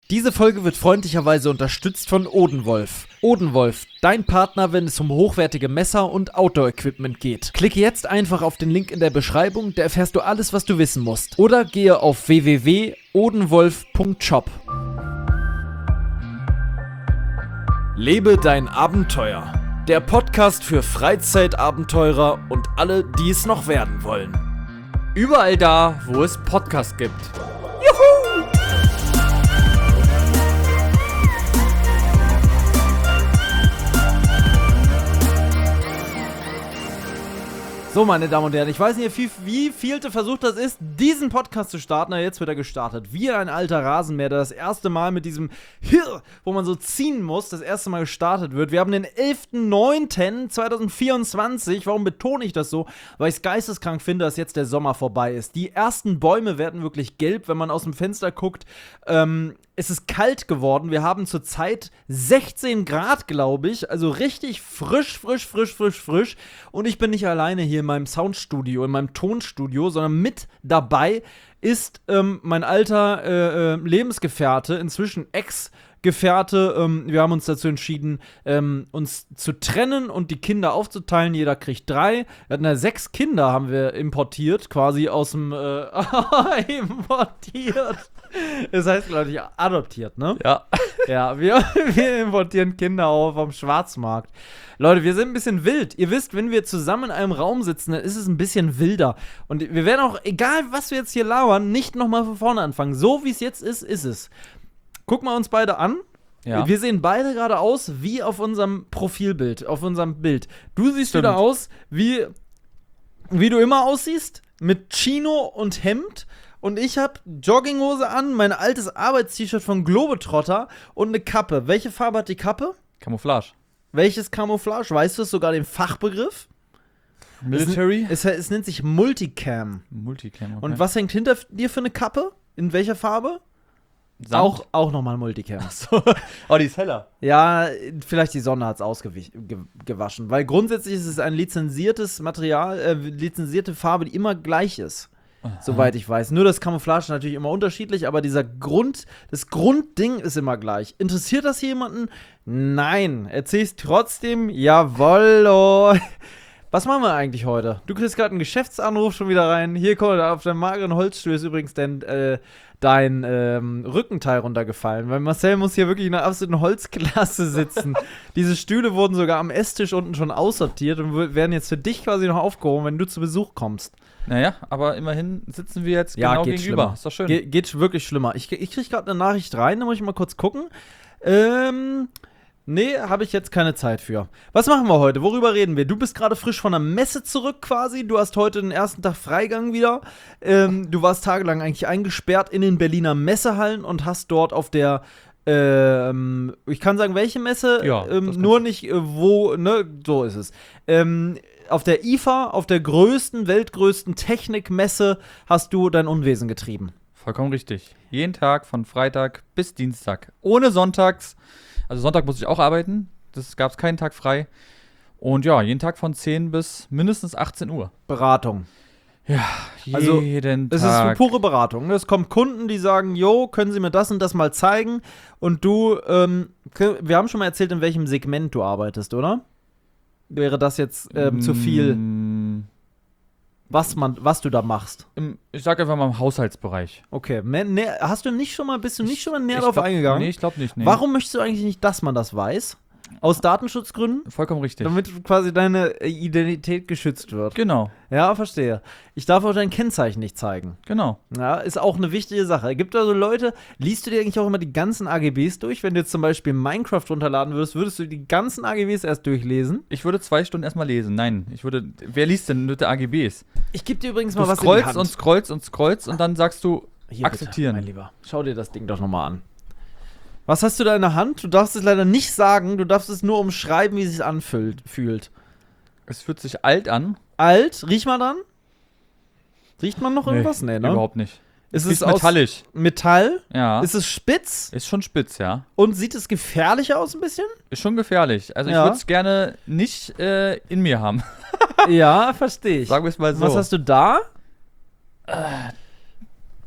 Diese Folge wird freundlicherweise unterstützt von Odenwolf. Odenwolf, dein Partner, wenn es um hochwertige Messer und Outdoor-Equipment geht. Klicke jetzt einfach auf den Link in der Beschreibung, da erfährst du alles, was du wissen musst. Oder gehe auf www.odenwolf.shop. Lebe dein Abenteuer. Der Podcast für Freizeitabenteurer und alle, die es noch werden wollen. Überall da, wo es Podcasts gibt. So, meine Damen und Herren, ich weiß nicht, wie vielte Versuch das ist, diesen Podcast zu starten. Aber jetzt wird er gestartet. Wie ein alter Rasenmäher, der das erste Mal mit diesem Hirr, wo man so ziehen muss, das erste Mal gestartet wird. Wir haben den 11.09.2024. Warum betone ich das so? Weil ich es geisteskrank finde, dass jetzt der Sommer vorbei ist. Die ersten Bäume werden wirklich gelb, wenn man aus dem Fenster guckt. Es ist kalt geworden. Wir haben zurzeit 16 Grad, glaube ich. Also richtig frisch. Und ich bin nicht alleine hier in meinem Soundstudio, in meinem Tonstudio, sondern mit dabei ist mein alter Lebensgefährte, inzwischen Ex-Gefährte. Wir haben uns dazu entschieden, uns zu trennen und die Kinder aufzuteilen. Jeder kriegt 3. Wir hatten ja 6 Kinder, haben wir importiert, quasi aus dem importiert. Das heißt, glaube ich, adoptiert, ne? Ja. Ja, wir importieren Kinder auch vom Schwarzmarkt. Leute, wir sind ein bisschen wild. Ihr wisst, wenn wir zusammen in einem Raum sitzen, dann ist es ein bisschen wilder. Und wir werden auch, egal was wir jetzt hier labern, nicht nochmal von vorne anfangen. So wie es jetzt ist, ist es. Guck mal uns beide an. Ja. Wir sehen beide gerade aus wie auf unserem Profilbild, auf unserem Bild. Du siehst Stimmt. wieder aus, wie du immer aussiehst, mit Chino und Hemd. Und ich habe Jogginghose an, mein altes Arbeitst-T-Shirt von Globetrotter und eine Kappe. Welche Farbe hat die Kappe? Camouflage. Welches Camouflage? Weißt du es sogar den Fachbegriff? Military? Es nennt sich Multicam. Multicam, okay. Und was hängt hinter dir für eine Kappe? In welcher Farbe? Sand? Auch nochmal Multicam. So. Oh, die ist heller. Ja, vielleicht die Sonne hat es ausgewaschen. Weil grundsätzlich ist es ein lizenziertes Material, lizenzierte Farbe, die immer gleich ist. Aha. Soweit ich weiß. Nur das Camouflage ist natürlich immer unterschiedlich, aber das Grundding ist immer gleich. Interessiert das jemanden? Nein. Erzähl's trotzdem? Jawollo. Was machen wir eigentlich heute? Du kriegst gerade einen Geschäftsanruf schon wieder rein. Hier, komm, auf deinem mageren Holzstuhl ist übrigens dein Rückenteil runtergefallen. Weil Marcel muss hier wirklich in einer absoluten Holzklasse sitzen. Diese Stühle wurden sogar am Esstisch unten schon aussortiert und werden jetzt für dich quasi noch aufgehoben, wenn du zu Besuch kommst. Naja, aber immerhin sitzen wir jetzt Ja, genau geht gegenüber. schlimmer. Ist doch schön. Geht wirklich schlimmer. Ich krieg gerade eine Nachricht rein, da muss ich mal kurz gucken. Nee, habe ich jetzt keine Zeit für. Was machen wir heute? Worüber reden wir? Du bist gerade frisch von der Messe zurück quasi. Du hast heute den ersten Tag Freigang wieder. Du warst tagelang eigentlich eingesperrt in den Berliner Messehallen und hast dort auf der ich kann sagen, welche Messe? Ja, nur nicht wo, ne? So ist es. Auf der IFA, auf der weltgrößten Technikmesse, hast du dein Unwesen getrieben. Vollkommen richtig. Jeden Tag von Freitag bis Dienstag. Ohne Sonntags. Also Sonntag musste ich auch arbeiten. Das gab es keinen Tag frei. Und ja, jeden Tag von 10 bis mindestens 18 Uhr. Beratung. Ja, Also, jeden Es Tag. ist pure Beratung. Es kommen Kunden, die sagen, jo, können Sie mir das und das mal zeigen? Und du, wir haben schon mal erzählt, in welchem Segment du arbeitest, oder? Wäre das jetzt zu viel, was du da machst? Ich sag einfach mal im Haushaltsbereich. Okay, bist du nicht schon mal näher darauf glaub, eingegangen? Nee, ich glaube nicht. Nee. Warum möchtest du eigentlich nicht, dass man das weiß? Aus Datenschutzgründen? Vollkommen richtig. Damit quasi deine Identität geschützt wird. Genau, Ja, verstehe. Ich darf auch dein Kennzeichen nicht zeigen. genau. Ja, ist auch eine wichtige Sache. Gibt also Leute, liest du dir eigentlich auch immer die ganzen AGBs durch? Wenn du jetzt zum Beispiel Minecraft runterladen würdest du die ganzen AGBs erst durchlesen? Ich würde 2 Stunden erstmal lesen. Nein, wer liest denn bitte AGBs? Ich gebe dir übrigens Du mal was in die Hand. scrollst und dann sagst du Hier, akzeptieren. Bitte, mein Lieber. Schau dir das Ding doch nochmal an. Was hast du da in der Hand? Du darfst es leider nicht sagen, du darfst es nur umschreiben, wie es sich anfühlt. Es fühlt sich alt an. Alt? Riech mal dran. Riecht man noch irgendwas? Nee, ne? Überhaupt nicht. Ist Riecht es aus metallisch. Metall? Ja. Ist es spitz? Ist schon spitz, ja. Und sieht es gefährlich aus ein bisschen? Ist schon gefährlich. Also Ja. ich würde es gerne nicht in mir haben. Ja, verstehe ich. Sagen wir es mal so. Was hast du da?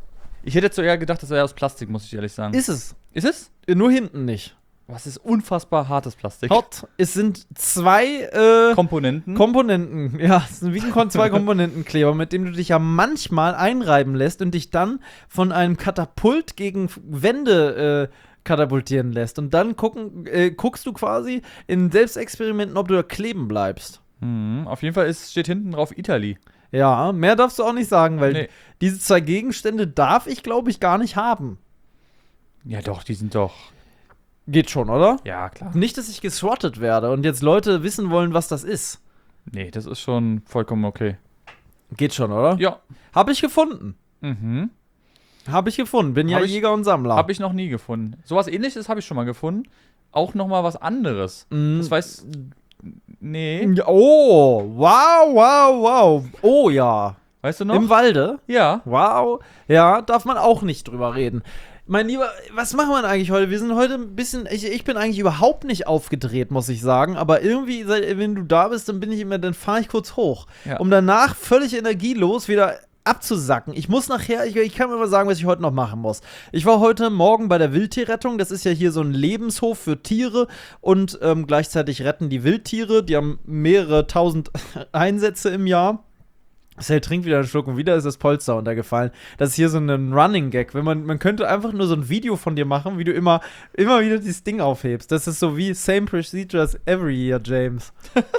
Ich hätte jetzt so eher gedacht, das wäre aus Plastik, muss ich ehrlich sagen. Ist es. Ist es? Nur hinten nicht. Was ist unfassbar hartes Plastik? Hot. Es sind zwei Komponenten. Ja, es sind wie zwei Komponentenkleber, mit denen du dich ja manchmal einreiben lässt und dich dann von einem Katapult gegen Wände katapultieren lässt. Und dann guckst du quasi in Selbstexperimenten, ob du da kleben bleibst. Auf jeden Fall steht hinten drauf Italy. Ja, mehr darfst du auch nicht sagen, weil Nee. diese zwei Gegenstände darf ich, glaube ich, gar nicht haben. Ja doch, die sind doch. Geht schon, oder? Ja, klar. Nicht, dass ich geswattet werde und jetzt Leute wissen wollen, was das ist. Nee, das ist schon vollkommen okay. Geht schon, oder? Ja. Habe ich gefunden. Mhm. Habe ich gefunden. Bin ja Hab ich- Jäger und Sammler. Habe ich noch nie gefunden. Sowas ähnliches habe ich schon mal gefunden. Auch noch mal was anderes. Das weiß. Nee. Oh, wow. Oh ja. Weißt du noch? Im Walde? Ja. Wow. Ja, darf man auch nicht drüber reden. Mein Lieber, was machen wir denn eigentlich heute? Wir sind heute ein bisschen, ich bin eigentlich überhaupt nicht aufgedreht, muss ich sagen. Aber irgendwie, wenn du da bist, dann fahre ich kurz hoch. Ja. Um danach völlig energielos wieder abzusacken. Ich muss nachher, ich kann mir mal sagen, was ich heute noch machen muss. Ich war heute Morgen bei der Wildtierrettung. Das ist ja hier so ein Lebenshof für Tiere und gleichzeitig retten die Wildtiere. Die haben mehrere tausend Einsätze im Jahr. Marcel trinkt wieder einen Schluck und wieder ist das Polster untergefallen. Das ist hier so ein Running Gag. Man könnte einfach nur so ein Video von dir machen, wie du immer wieder dieses Ding aufhebst. Das ist so wie same procedure as every year, James.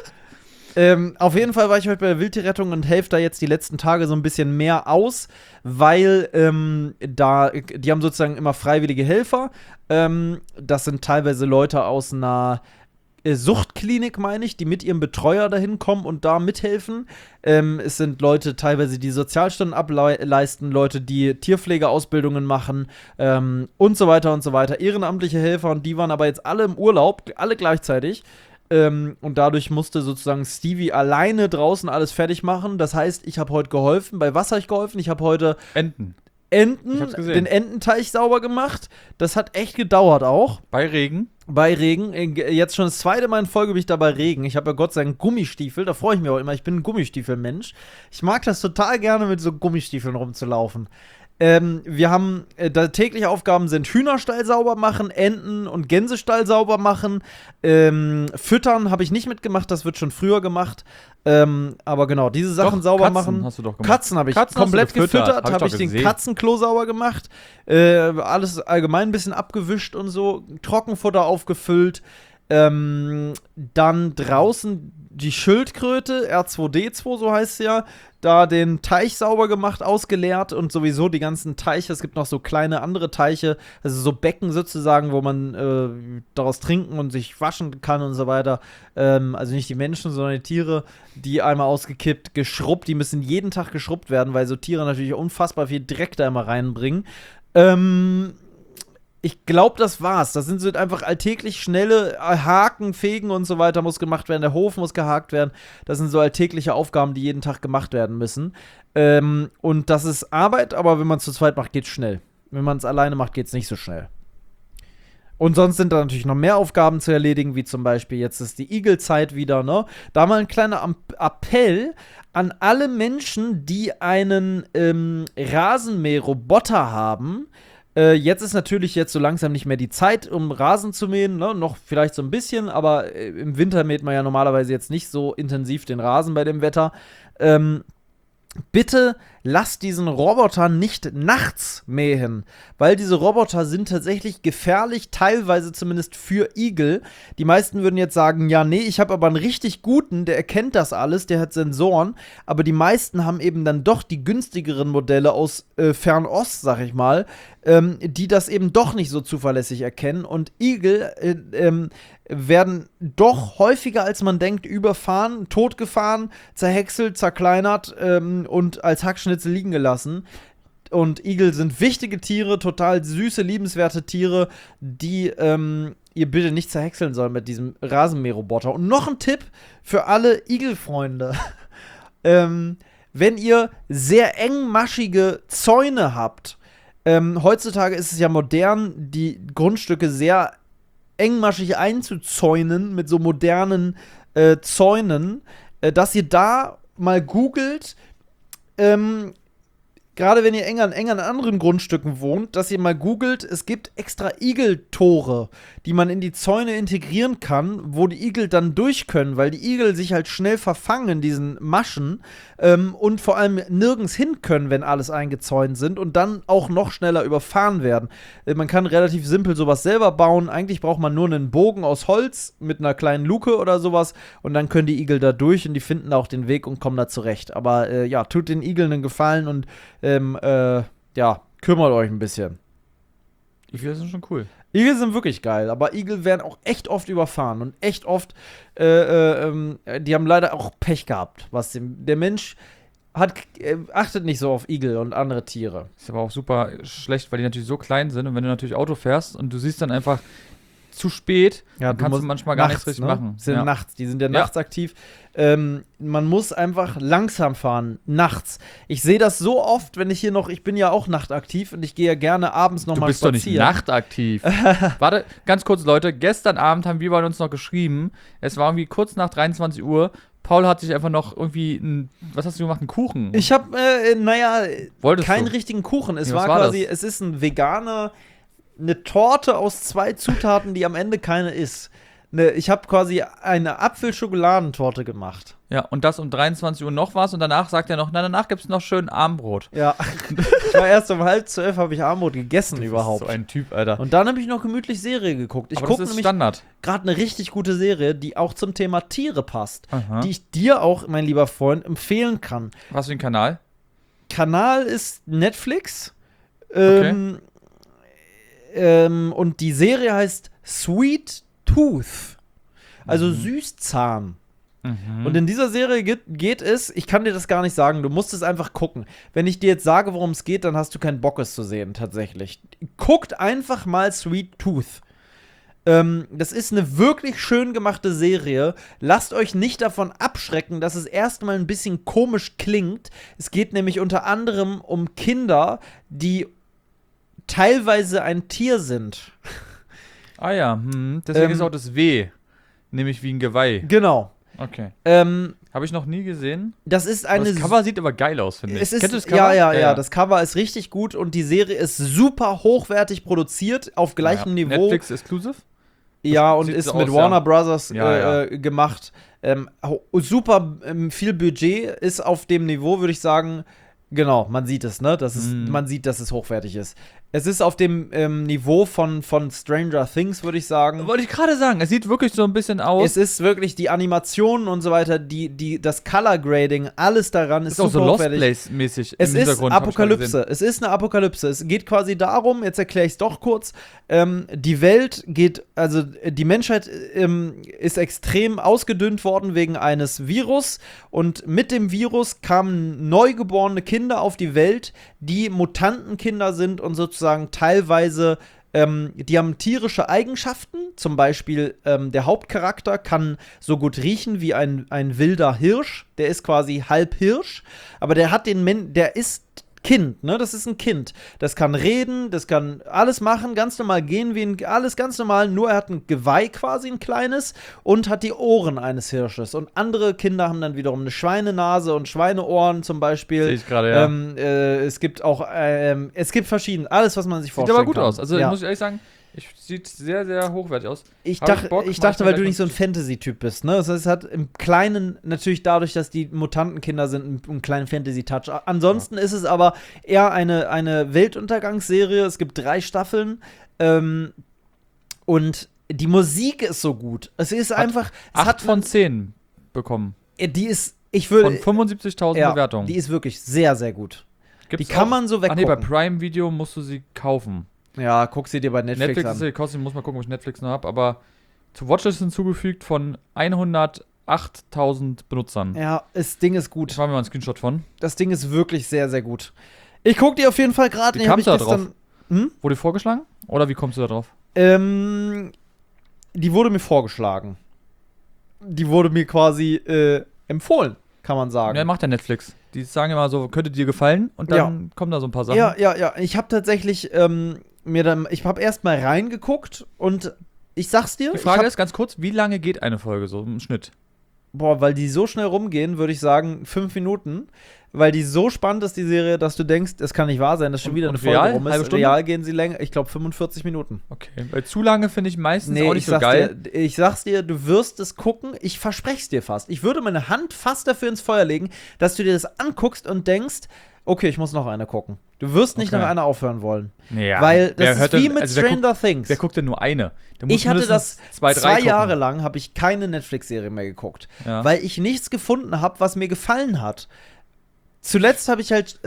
Auf jeden Fall war ich heute bei der Wildtierrettung und helfe da jetzt die letzten Tage so ein bisschen mehr aus, weil die haben sozusagen immer freiwillige Helfer. Das sind teilweise Leute aus einer Suchtklinik, meine ich, die mit ihrem Betreuer dahin kommen und da mithelfen. Es sind Leute teilweise, die Sozialstunden ableisten, Leute, die Tierpflegeausbildungen machen und so weiter und so weiter. Ehrenamtliche Helfer und die waren aber jetzt alle im Urlaub, alle gleichzeitig. Und dadurch musste sozusagen Stevie alleine draußen alles fertig machen. Das heißt, ich habe heute geholfen. Bei was habe ich geholfen? Ich habe heute Enten. Ich hab's gesehen. den Ententeich sauber gemacht. Das hat echt gedauert auch. Bei Regen. Bei Regen. Jetzt schon das zweite Mal in Folge bin ich da bei Regen. Ich habe ja Gott sei Dank Gummistiefel. Da freue ich mich auch immer. Ich bin ein Gummistiefelmensch. Ich mag das total gerne, mit so Gummistiefeln rumzulaufen. Wir haben da tägliche Aufgaben sind Hühnerstall sauber machen, Enten- und Gänsestall sauber machen. Füttern habe ich nicht mitgemacht, das wird schon früher gemacht. Aber genau, diese Sachen Doch, sauber Katzen machen. hast du doch gemacht. Katzen habe ich Katzen hast komplett du gefüttert, gefüttert, hab habe ich ich doch den gesehen. Katzenklo sauber gemacht. Alles allgemein ein bisschen abgewischt und so. Trockenfutter aufgefüllt. Dann draußen die Schildkröte, R2D2, so heißt sie ja, da den Teich sauber gemacht, ausgeleert und sowieso die ganzen Teiche. Es gibt noch so kleine andere Teiche, also so Becken sozusagen, wo man daraus trinken und sich waschen kann und so weiter. Also nicht die Menschen, sondern die Tiere, die einmal ausgekippt, geschrubbt. Die müssen jeden Tag geschrubbt werden, weil so Tiere natürlich unfassbar viel Dreck da immer reinbringen. Ich glaube, das war's. Das sind so einfach alltäglich schnelle Haken, Fegen und so weiter muss gemacht werden. Der Hof muss gehakt werden. Das sind so alltägliche Aufgaben, die jeden Tag gemacht werden müssen. Und das ist Arbeit, aber wenn man es zu zweit macht, geht's schnell. Wenn man es alleine macht, geht's nicht so schnell. Und sonst sind da natürlich noch mehr Aufgaben zu erledigen, wie zum Beispiel jetzt ist die Igelzeit wieder, ne? Da mal ein kleiner Appell an alle Menschen, die einen Rasenmäherroboter haben. Jetzt ist natürlich so langsam nicht mehr die Zeit, um Rasen zu mähen, ne? Noch vielleicht so ein bisschen, aber im Winter mäht man ja normalerweise jetzt nicht so intensiv den Rasen bei dem Wetter. Bitte lasst diesen Roboter nicht nachts mähen, weil diese Roboter sind tatsächlich gefährlich, teilweise zumindest für Igel. Die meisten würden jetzt sagen, ja, nee, ich habe aber einen richtig guten, der erkennt das alles, der hat Sensoren, aber die meisten haben eben dann doch die günstigeren Modelle aus Fernost, sag ich mal, die das eben doch nicht so zuverlässig erkennen und Igel werden doch häufiger, als man denkt, überfahren, totgefahren, zerhäckselt, zerkleinert und als Hackschnitzel liegen gelassen. Und Igel sind wichtige Tiere, total süße, liebenswerte Tiere, die ihr bitte nicht zerhäckseln sollen mit diesem Rasenmäherroboter. Und noch ein Tipp für alle Igelfreunde. Wenn ihr sehr engmaschige Zäune habt, heutzutage ist es ja modern, die Grundstücke sehr engmaschig einzuzäunen mit so modernen Zäunen, dass ihr da mal googelt, gerade wenn ihr eng an anderen Grundstücken wohnt, dass ihr mal googelt, es gibt extra Igeltore, die man in die Zäune integrieren kann, wo die Igel dann durch können, weil die Igel sich halt schnell verfangen in diesen Maschen und vor allem nirgends hin können, wenn alles eingezäunt sind und dann auch noch schneller überfahren werden. Man kann relativ simpel sowas selber bauen. Eigentlich braucht man nur einen Bogen aus Holz mit einer kleinen Luke oder sowas und dann können die Igel da durch und die finden auch den Weg und kommen da zurecht. Aber ja, tut den Igeln einen Gefallen und ja, kümmert euch ein bisschen. Igel sind schon cool. Igel sind wirklich geil, aber Igel werden auch echt oft überfahren und echt oft, die haben leider auch Pech gehabt. Der Mensch achtet nicht so auf Igel und andere Tiere. Ist aber auch super schlecht, weil die natürlich so klein sind und wenn du natürlich Auto fährst und du siehst dann einfach zu spät, dann kannst du manchmal gar nichts richtig machen. Sind nachts, die sind ja nachts aktiv. Man muss einfach langsam fahren, nachts. Ich sehe das so oft, wenn ich bin ja auch nachtaktiv und ich gehe ja gerne abends nochmal spazieren. Du bist doch nicht nachtaktiv. Warte, ganz kurz, Leute. Gestern Abend haben wir bei uns noch geschrieben, es war irgendwie kurz nach 23 Uhr. Paul hat sich einfach noch irgendwie was hast du gemacht, einen Kuchen? Ich habe, keinen richtigen Kuchen. Es war quasi, es ist ein veganer eine Torte aus 2 Zutaten, die am Ende keine ist. Ich habe quasi eine Apfelschokoladentorte gemacht. Ja, und das um 23 Uhr noch was und danach sagt er noch, na, danach gibt es noch schön Abendbrot. Ja, ich war erst um 11:30 habe ich Abendbrot gegessen überhaupt. So ein Typ, Alter. Und dann habe ich noch gemütlich Serie geguckt. Ich gucke nämlich gerade eine richtig gute Serie, die auch zum Thema Tiere passt. Aha. Die ich dir auch, mein lieber Freund, empfehlen kann. Was für ein Kanal? Kanal ist Netflix. Okay. Und die Serie heißt Sweet Tooth. Also Süßzahn. Mhm. Und in dieser Serie geht es, ich kann dir das gar nicht sagen, du musst es einfach gucken. Wenn ich dir jetzt sage, worum es geht, dann hast du keinen Bock, es zu sehen, tatsächlich. Guckt einfach mal Sweet Tooth. Das ist eine wirklich schön gemachte Serie. Lasst euch nicht davon abschrecken, dass es erstmal ein bisschen komisch klingt. Es geht nämlich unter anderem um Kinder, die teilweise ein Tier sind. Ah ja, deswegen ist auch das W, nämlich wie ein Geweih. Genau. Okay. Habe ich noch nie gesehen. Das Cover sieht aber geil aus, finde ich. Kennst du das Cover? Ja, das Cover ist richtig gut und die Serie ist super hochwertig produziert, auf gleichem Niveau. Netflix exclusive? Ja, und ist mit Warner Brothers gemacht. Super viel Budget, ist auf dem Niveau, würde ich sagen. Genau, man sieht es, ne? Man sieht, dass es hochwertig ist. Es ist auf dem Niveau von Stranger Things, würde ich sagen. Wollte ich gerade sagen, es sieht wirklich so ein bisschen aus. Es ist wirklich die Animationen und so weiter, das Color Grading, alles daran ist auch super so hochwertig. Lost Place-mäßig. Es ist Apokalypse. Es ist eine Apokalypse. Es geht quasi darum, jetzt erkläre ich es doch kurz, die Menschheit ist extrem ausgedünnt worden wegen eines Virus und mit dem Virus kamen neugeborene Kinder auf die Welt, die Mutantenkinder sind und sozusagen teilweise, die haben tierische Eigenschaften. Zum Beispiel der Hauptcharakter kann so gut riechen wie ein wilder Hirsch. Der ist quasi halb Hirsch, aber der ist Kind, ne? Das ist ein Kind. Das kann reden, das kann alles machen, ganz normal gehen, alles ganz normal, nur er hat ein Geweih quasi, ein kleines, und hat die Ohren eines Hirsches. Und andere Kinder haben dann wiederum eine Schweinenase und Schweineohren zum Beispiel. Sehe ich gerade, ja. Es gibt auch, es gibt verschiedene, alles, was man sich vorstellen kann. Sieht aber gut aus. Also, muss ich ehrlich sagen, sieht sehr, sehr hochwertig aus. Ich dachte, weil du nicht so ein Fantasy-Typ bist, ne? Das heißt, es hat im Kleinen, natürlich dadurch, dass die Mutantenkinder sind, einen kleinen Fantasy-Touch. Ansonsten ist es aber eher eine Weltuntergangsserie. Es gibt 3 Staffeln. Und die Musik ist so gut. Es ist einfach. 8 von 10 bekommen. Die ist, von 75.000 Bewertungen. Die ist wirklich sehr, sehr gut. Die kann man so weggucken. Bei Prime Video musst du sie kaufen. Ja, guck sie dir bei Netflix an. Kostet, muss mal gucken, ob ich Netflix noch habe, aber zu Watchlist hinzugefügt von 108.000 Benutzern. Ja, das Ding ist gut. Ich mache mir mal einen Screenshot von. Das Ding ist wirklich sehr, sehr gut. Ich guck dir auf jeden Fall gerade. Wie kamst du da drauf? Wurde dir vorgeschlagen? Oder wie kommst du da drauf? Die wurde mir vorgeschlagen. Die wurde mir quasi empfohlen, kann man sagen. Ja, macht ja Netflix. Die sagen immer so, könnte dir gefallen und dann kommen da so ein paar Sachen. Ja. Ich habe tatsächlich ich habe erst mal reingeguckt und ich sag's dir. Die Frage ist ganz kurz, wie lange geht eine Folge so im Schnitt? Boah, weil die so schnell rumgehen, würde ich sagen 5 Minuten. weil die so spannend ist, die Serie, dass du denkst, es kann nicht wahr sein, dass schon wieder eine Folge real? rum Halbe ist. Stunde? Real gehen sie länger, ich glaube 45 Minuten. Okay, weil zu lange finde ich meistens auch nicht ich so sag's geil. ich sag's dir, du wirst es gucken, ich versprech's dir fast. Ich würde meine Hand fast dafür ins Feuer legen, dass du dir das anguckst und denkst, okay, ich muss noch eine gucken. Du wirst nicht Okay. nach einer aufhören wollen. Ja, Weil wer das ist hört wie denn- mit also wer Stranger Things. Wer guckt denn nur eine? Der muss Ich hatte das mindestens 2, 3 2 gucken. Jahre lang, habe ich keine Netflix-Serie mehr geguckt. Ja. Weil ich nichts gefunden habe, was mir gefallen hat. Zuletzt habe ich halt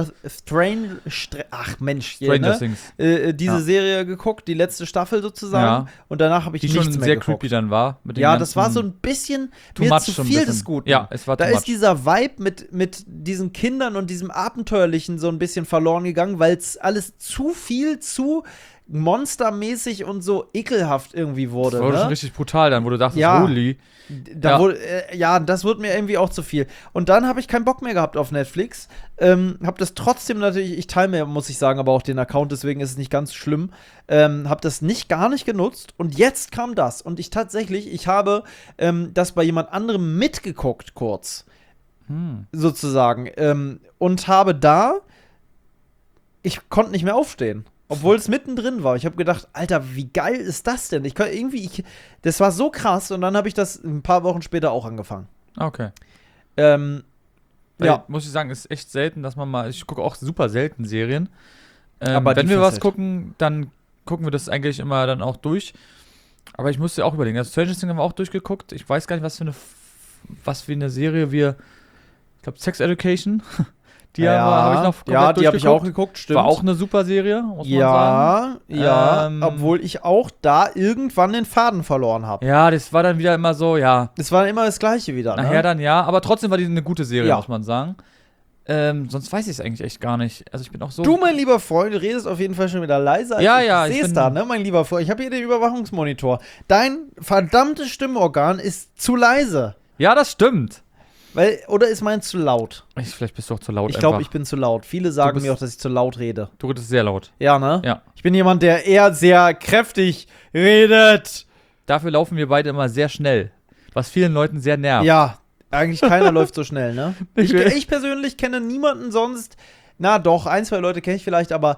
Stranger Things. diese Ja. Serie geguckt, die letzte Staffel sozusagen. Ja. Und danach habe ich Die nichts schon mehr sehr geguckt. creepy dann war. Mit den Ja, das war ganzen- so ein bisschen Too mir much zu so ein viel bisschen. des Guten. Ja, es war Da too ist much. dieser Vibe mit diesen Kindern und diesem Abenteuerlichen so ein bisschen verloren gegangen, weil es alles zu viel, zu monstermäßig und so ekelhaft irgendwie wurde. Das wurde ne? schon richtig brutal dann, wo du dachtest, Ja. holy. Da Ja. ja, das wurde mir irgendwie auch zu viel. Und dann habe ich keinen Bock mehr gehabt auf Netflix. Hab das trotzdem natürlich, ich teile mir, muss ich sagen, aber auch den Account, deswegen ist es nicht ganz schlimm. Hab das gar nicht genutzt. Und jetzt kam das. Und ich habe das bei jemand anderem mitgeguckt, kurz. Sozusagen. Und habe ich konnte nicht mehr aufstehen. Obwohl es mittendrin war. Ich habe gedacht, Alter, wie geil ist das denn? Das war so krass und dann habe ich das ein paar Wochen später auch angefangen. Okay. Ja. Ja. Muss ich sagen, ist echt selten, dass man mal. Ich gucke auch super selten Serien. Aber wenn die wir was fesselt. gucken, dann gucken wir das eigentlich immer dann auch durch. Aber ich musste auch überlegen. Also Stranger Things haben wir auch durchgeguckt. Ich weiß gar nicht, was für eine Serie wir. Ich glaube, Sex Education. Die habe ich noch komplett Ja, die habe ich auch durchgeguckt. geguckt, stimmt. War auch eine super Serie, muss man sagen. Ja, Ähm, obwohl ich auch da irgendwann den Faden verloren habe. Ja, das war dann wieder immer so, ja. Es war immer das Gleiche wieder, Nachher ne? dann ja, aber trotzdem war die eine gute Serie, Ja. muss man sagen. Sonst weiß ich es eigentlich echt gar nicht. Also ich bin auch so. Du, mein lieber Freund, du redest auf jeden Fall schon wieder leiser. Ja, ich ja, ich sehe es bin- da, ne, mein lieber Freund. Ich habe hier den Überwachungsmonitor. Dein verdammtes Stimmorgan ist zu leise. Ja, das stimmt. Oder ist meins zu laut? Vielleicht bist du auch zu laut Ich glaube, einfach. ich bin zu laut. Viele sagen bist- mir auch, dass ich zu laut rede. Du redest sehr laut. Ja, ne? Ja. Ich bin jemand, der eher sehr kräftig redet. Dafür laufen wir beide immer sehr schnell. Was vielen Leuten sehr nervt. Ja, eigentlich keiner läuft so schnell, ne? Ich- Ich persönlich kenne niemanden sonst. Na doch, 1, 2 Leute kenne ich vielleicht, aber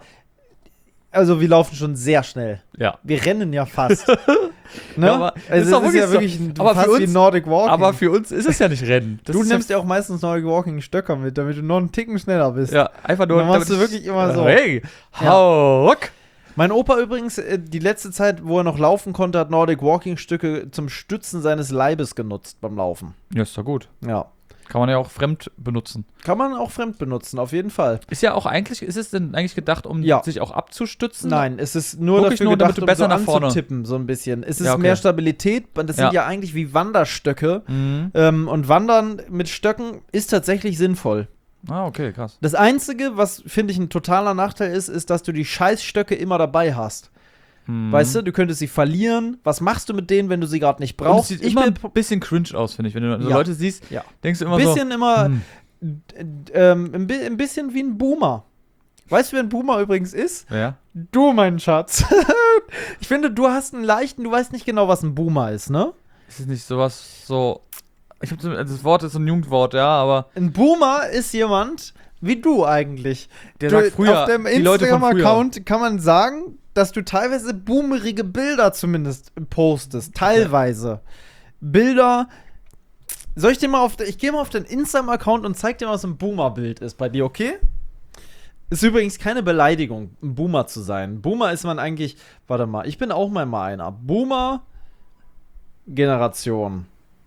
also wir laufen schon sehr schnell. Ja. Wir rennen ja fast. Ne? Ja, aber also ist doch es ist ja wirklich wirklich so. Aber fast für wie uns- Nordic Walking. Aber für uns ist es ja nicht Rennen. Das du ist nimmst ja auch meistens Nordic Walking Stöcker mit, damit du noch einen Ticken schneller bist. ja einfach nur. Dann machst damit du ich- wirklich immer so. Hey, Hauck. Mein Opa übrigens, die letzte Zeit, wo er noch laufen konnte, hat Nordic Walking Stücke zum Stützen seines Leibes genutzt beim Laufen. Ja, ist doch gut. Ja. Kann man ja auch fremd benutzen. Kann man auch fremd benutzen, auf jeden Fall. Ist es denn eigentlich gedacht, um Ja. sich auch abzustützen? Nein, es ist nur Wirklich dafür nur, gedacht, damit du um besser so nach vorne- anzutippen, so ein bisschen. Es ist Ja, okay. mehr Stabilität, das sind Ja. ja eigentlich wie Wanderstöcke. Mhm. Und Wandern mit Stöcken ist tatsächlich sinnvoll. Ah, okay, krass. Das Einzige, was, finde ich, ein totaler Nachteil ist, dass du die Scheißstöcke immer dabei hast. Mhm. Weißt du, du könntest sie verlieren. Was machst du mit denen, wenn du sie gerade nicht Und es brauchst? sieht Ich immer bin ein bisschen cringe aus, finde ich. Wenn du so Ja. Leute siehst, Ja. denkst du immer bisschen immer hm. ein bisschen wie ein Boomer. Weißt du, wer ein Boomer übrigens ist? so. Ja. Du, mein Schatz. Ich finde, du hast einen leichten, du weißt nicht genau, was ein Boomer ist, ne? Ist es nicht sowas so. Das Wort ist so ein Jugendwort, ja, aber Ein Boomer ist jemand wie du eigentlich. der sagt früher, Auf dem die Leute von früher. Instagram-Account kann man sagen, dass du teilweise boomerige Bilder zumindest postest. Teilweise. Bilder. Soll ich dir mal ich gehe mal auf den Instagram-Account und zeig dir, was ein Boomer-Bild ist bei dir, okay? Ist übrigens keine Beleidigung, ein Boomer zu sein. Boomer ist man eigentlich, warte mal, ich bin auch mal einer. Boomer-Generation.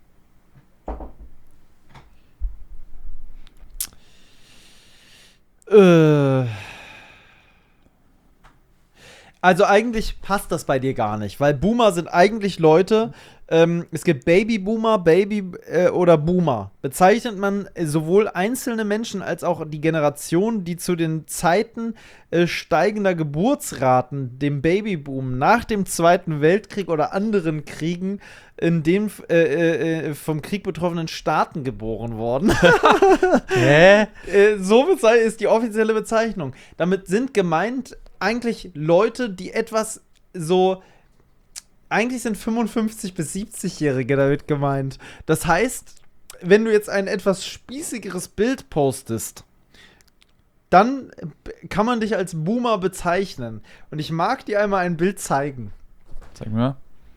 Also eigentlich passt das bei dir gar nicht, weil Boomer sind eigentlich Leute, es gibt Babyboomer, oder Boomer. Bezeichnet man sowohl einzelne Menschen als auch die Generation, die zu den Zeiten steigender Geburtsraten, dem Babyboom nach dem Zweiten Weltkrieg oder anderen Kriegen, in den vom Krieg betroffenen Staaten geboren worden. Hä? So ist die offizielle Bezeichnung. Damit sind gemeint eigentlich Leute, die etwas so. Eigentlich sind 55- bis 70-Jährige damit gemeint. Das heißt, wenn du jetzt ein etwas spießigeres Bild postest, dann kann man dich als Boomer bezeichnen. Und ich mag dir einmal ein Bild zeigen. Zeig mir.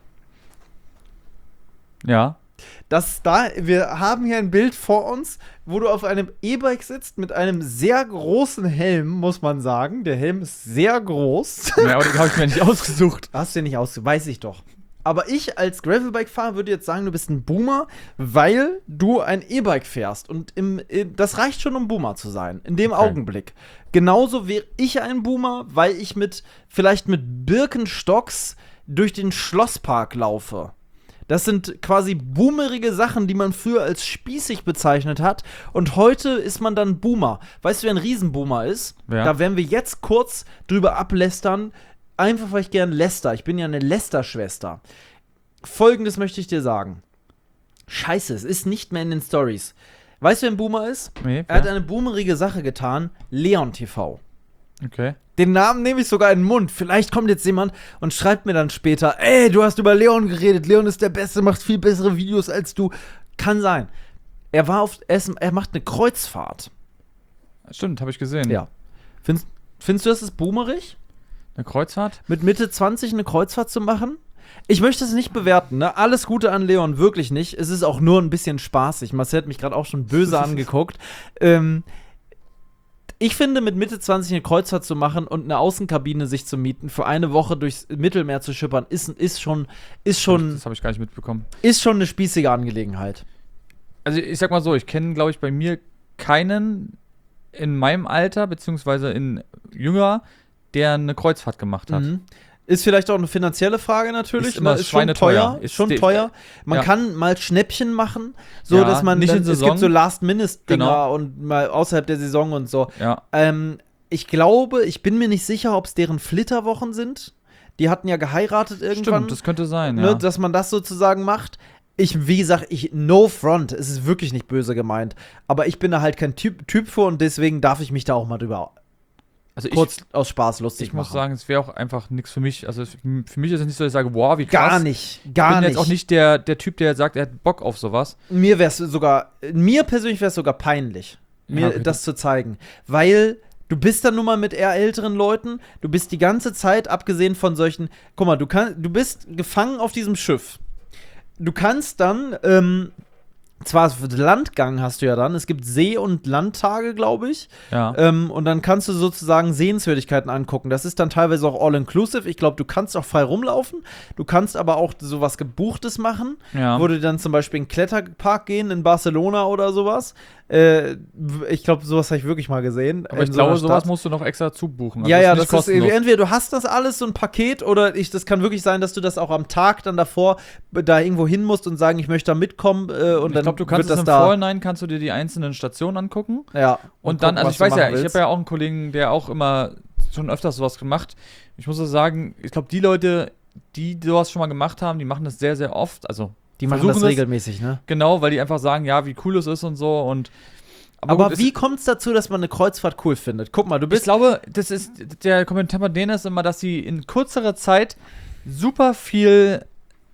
Ja. Wir haben hier ein Bild vor uns, wo du auf einem E-Bike sitzt mit einem sehr großen Helm, muss man sagen. Der Helm ist sehr groß. Ja, aber den habe ich mir nicht ausgesucht. Hast du ja nicht ausgesucht, weiß ich doch. Aber ich als Gravelbike-Fahrer würde jetzt sagen, du bist ein Boomer, weil du ein E-Bike fährst. Und das reicht schon, um Boomer zu sein, in dem Augenblick. Genauso wäre ich ein Boomer, weil ich vielleicht mit Birkenstocks durch den Schlosspark laufe. Das sind quasi boomerige Sachen, die man früher als spießig bezeichnet hat. Und heute ist man dann Boomer. Weißt du, wer ein Riesenboomer ist? Ja. Da werden wir jetzt kurz drüber ablästern. Einfach, weil ich gern läster. Ich bin ja eine Lästerschwester. Folgendes möchte ich dir sagen. Scheiße, es ist nicht mehr in den Stories. Weißt du, wer ein Boomer ist? Nee, Er hat eine boomerige Sache getan. Leon TV. Okay. Den Namen nehme ich sogar in den Mund. Vielleicht kommt jetzt jemand und schreibt mir dann später, ey, du hast über Leon geredet. Leon ist der Beste, macht viel bessere Videos als du. Kann sein. Er macht eine Kreuzfahrt. Stimmt, habe ich gesehen. Ja. Findest du, das ist boomerig? Eine Kreuzfahrt? Mit Mitte 20 eine Kreuzfahrt zu machen? Ich möchte es nicht bewerten, ne? Alles Gute an Leon, wirklich nicht. Es ist auch nur ein bisschen spaßig. Marcel hat mich gerade auch schon böse angeguckt. Ich finde, mit Mitte 20 eine Kreuzfahrt zu machen und eine Außenkabine sich zu mieten, für eine Woche durchs Mittelmeer zu schippern, ist schon Das habe ich gar nicht mitbekommen. ist schon eine spießige Angelegenheit. Also ich sag mal so, ich kenne, glaube ich, bei mir keinen in meinem Alter, beziehungsweise in jünger, der eine Kreuzfahrt gemacht hat. Mhm. Ist vielleicht auch eine finanzielle Frage natürlich. Ist immer Ist schon schweineteuer. Ist schon teuer. Man ja. kann mal Schnäppchen machen, so Ja, dass man nicht in es Saison. gibt so Last-Minute-Dinger Genau. und mal außerhalb der Saison und so. Ja. Ich bin mir nicht sicher, ob es deren Flitterwochen sind. Die hatten ja geheiratet irgendwann. Stimmt, das könnte sein, Ne, ja. dass man das sozusagen macht. Wie gesagt, no front, es ist wirklich nicht böse gemeint. Aber ich bin da halt kein Typ für und deswegen darf ich mich da auch mal drüber Also kurz aus Spaß lustig ich machen. muss sagen, es wäre auch einfach nichts für mich. Also für mich ist es nicht so, dass ich sage, wow, wie krass. Gar nicht. Ich bin jetzt auch nicht der Typ, der sagt, er hat Bock auf sowas. Mir persönlich wäre es sogar peinlich, mir okay. das zu zeigen. Weil du bist dann nun mal mit eher älteren Leuten, du bist die ganze Zeit, abgesehen von solchen, guck mal, du bist gefangen auf diesem Schiff. Du kannst dann, zwar Landgang hast du ja dann, es gibt See- und Landtage, glaube ich. Ja. Und dann kannst du sozusagen Sehenswürdigkeiten angucken. Das ist dann teilweise auch all-inclusive. Ich glaube, du kannst auch frei rumlaufen. Du kannst aber auch sowas Gebuchtes machen. Ja. Wo du dann zum Beispiel in einen Kletterpark gehen in Barcelona oder sowas. Ich glaube, sowas habe ich wirklich mal gesehen. Aber ich in so einer glaube, sowas Stadt. musst du noch extra zubuchen. Ja, ja, nicht das ist kostenlos. entweder du hast das alles, so ein Paket, oder das kann wirklich sein, dass du das auch am Tag dann davor da irgendwo hin musst und sagen, ich möchte da mitkommen und Ich dann glaube, du kannst wird es das im da. Vorhinein, kannst du dir die einzelnen Stationen angucken. Ja. Und dann, gucken, also was ich du weiß ja, machen ich willst. habe ja auch einen Kollegen, der auch immer schon öfters sowas gemacht. Ich muss so sagen, ich glaube, die Leute, die sowas schon mal gemacht haben, die machen das sehr, sehr oft. Also, Die machen versuchen das es. regelmäßig, ne? Genau, weil die einfach sagen, ja, wie cool es ist und so. Und Aber gut, wie kommt es dazu, dass man eine Kreuzfahrt cool findet? Guck mal, du ich bist. glaube, das ist, der Kommentar bei denen ist immer, dass sie in kürzerer Zeit super viel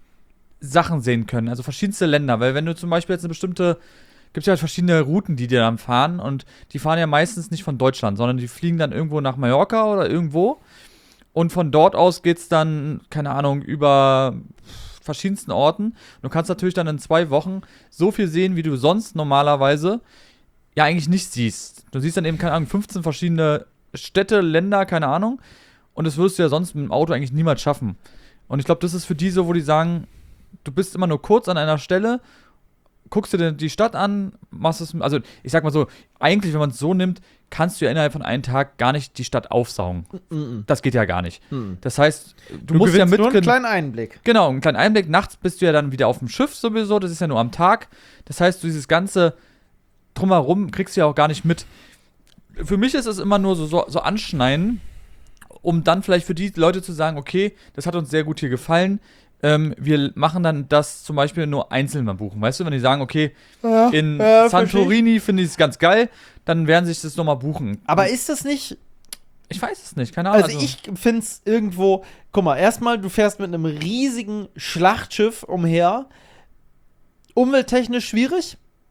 Sachen sehen können, also verschiedenste Länder, weil wenn du zum Beispiel jetzt eine bestimmte, gibt es ja halt verschiedene Routen, die dann fahren und die fahren ja meistens nicht von Deutschland, sondern die fliegen dann irgendwo nach Mallorca oder irgendwo und von dort aus geht's dann, keine Ahnung, über verschiedensten Orten. Du kannst natürlich dann in 2 Wochen so viel sehen, wie du sonst normalerweise ja eigentlich nicht siehst. Du siehst dann eben, keine Ahnung, 15 verschiedene Städte, Länder, keine Ahnung. Und das würdest du ja sonst mit dem Auto eigentlich niemals schaffen. Und ich glaube, das ist für die so, wo die sagen, du bist immer nur kurz an einer Stelle, guckst dir die Stadt an, machst es, also ich sag mal so, eigentlich, wenn man es so nimmt, kannst du ja innerhalb von einem Tag gar nicht die Stadt aufsaugen. Das geht ja gar nicht. Das heißt, du musst ja nur einen mitkriegen. kleinen Einblick. Genau, einen kleinen Einblick. Nachts bist du ja dann wieder auf dem Schiff sowieso, das ist ja nur am Tag. Das heißt, du dieses ganze Drumherum kriegst du ja auch gar nicht mit. Für mich ist es immer nur so anschneiden, um dann vielleicht für die Leute zu sagen, okay, das hat uns sehr gut hier gefallen. Wir machen dann das zum Beispiel nur einzeln mal buchen. Weißt du, wenn die sagen, okay, in Santorini finde ich es ganz geil, dann werden sie sich das nochmal buchen. Aber ist das nicht. Ich weiß es nicht, keine Ahnung. Also ich finde es irgendwo. Guck mal, erstmal, du fährst mit einem riesigen Schlachtschiff umher. Umwelttechnisch schwierig.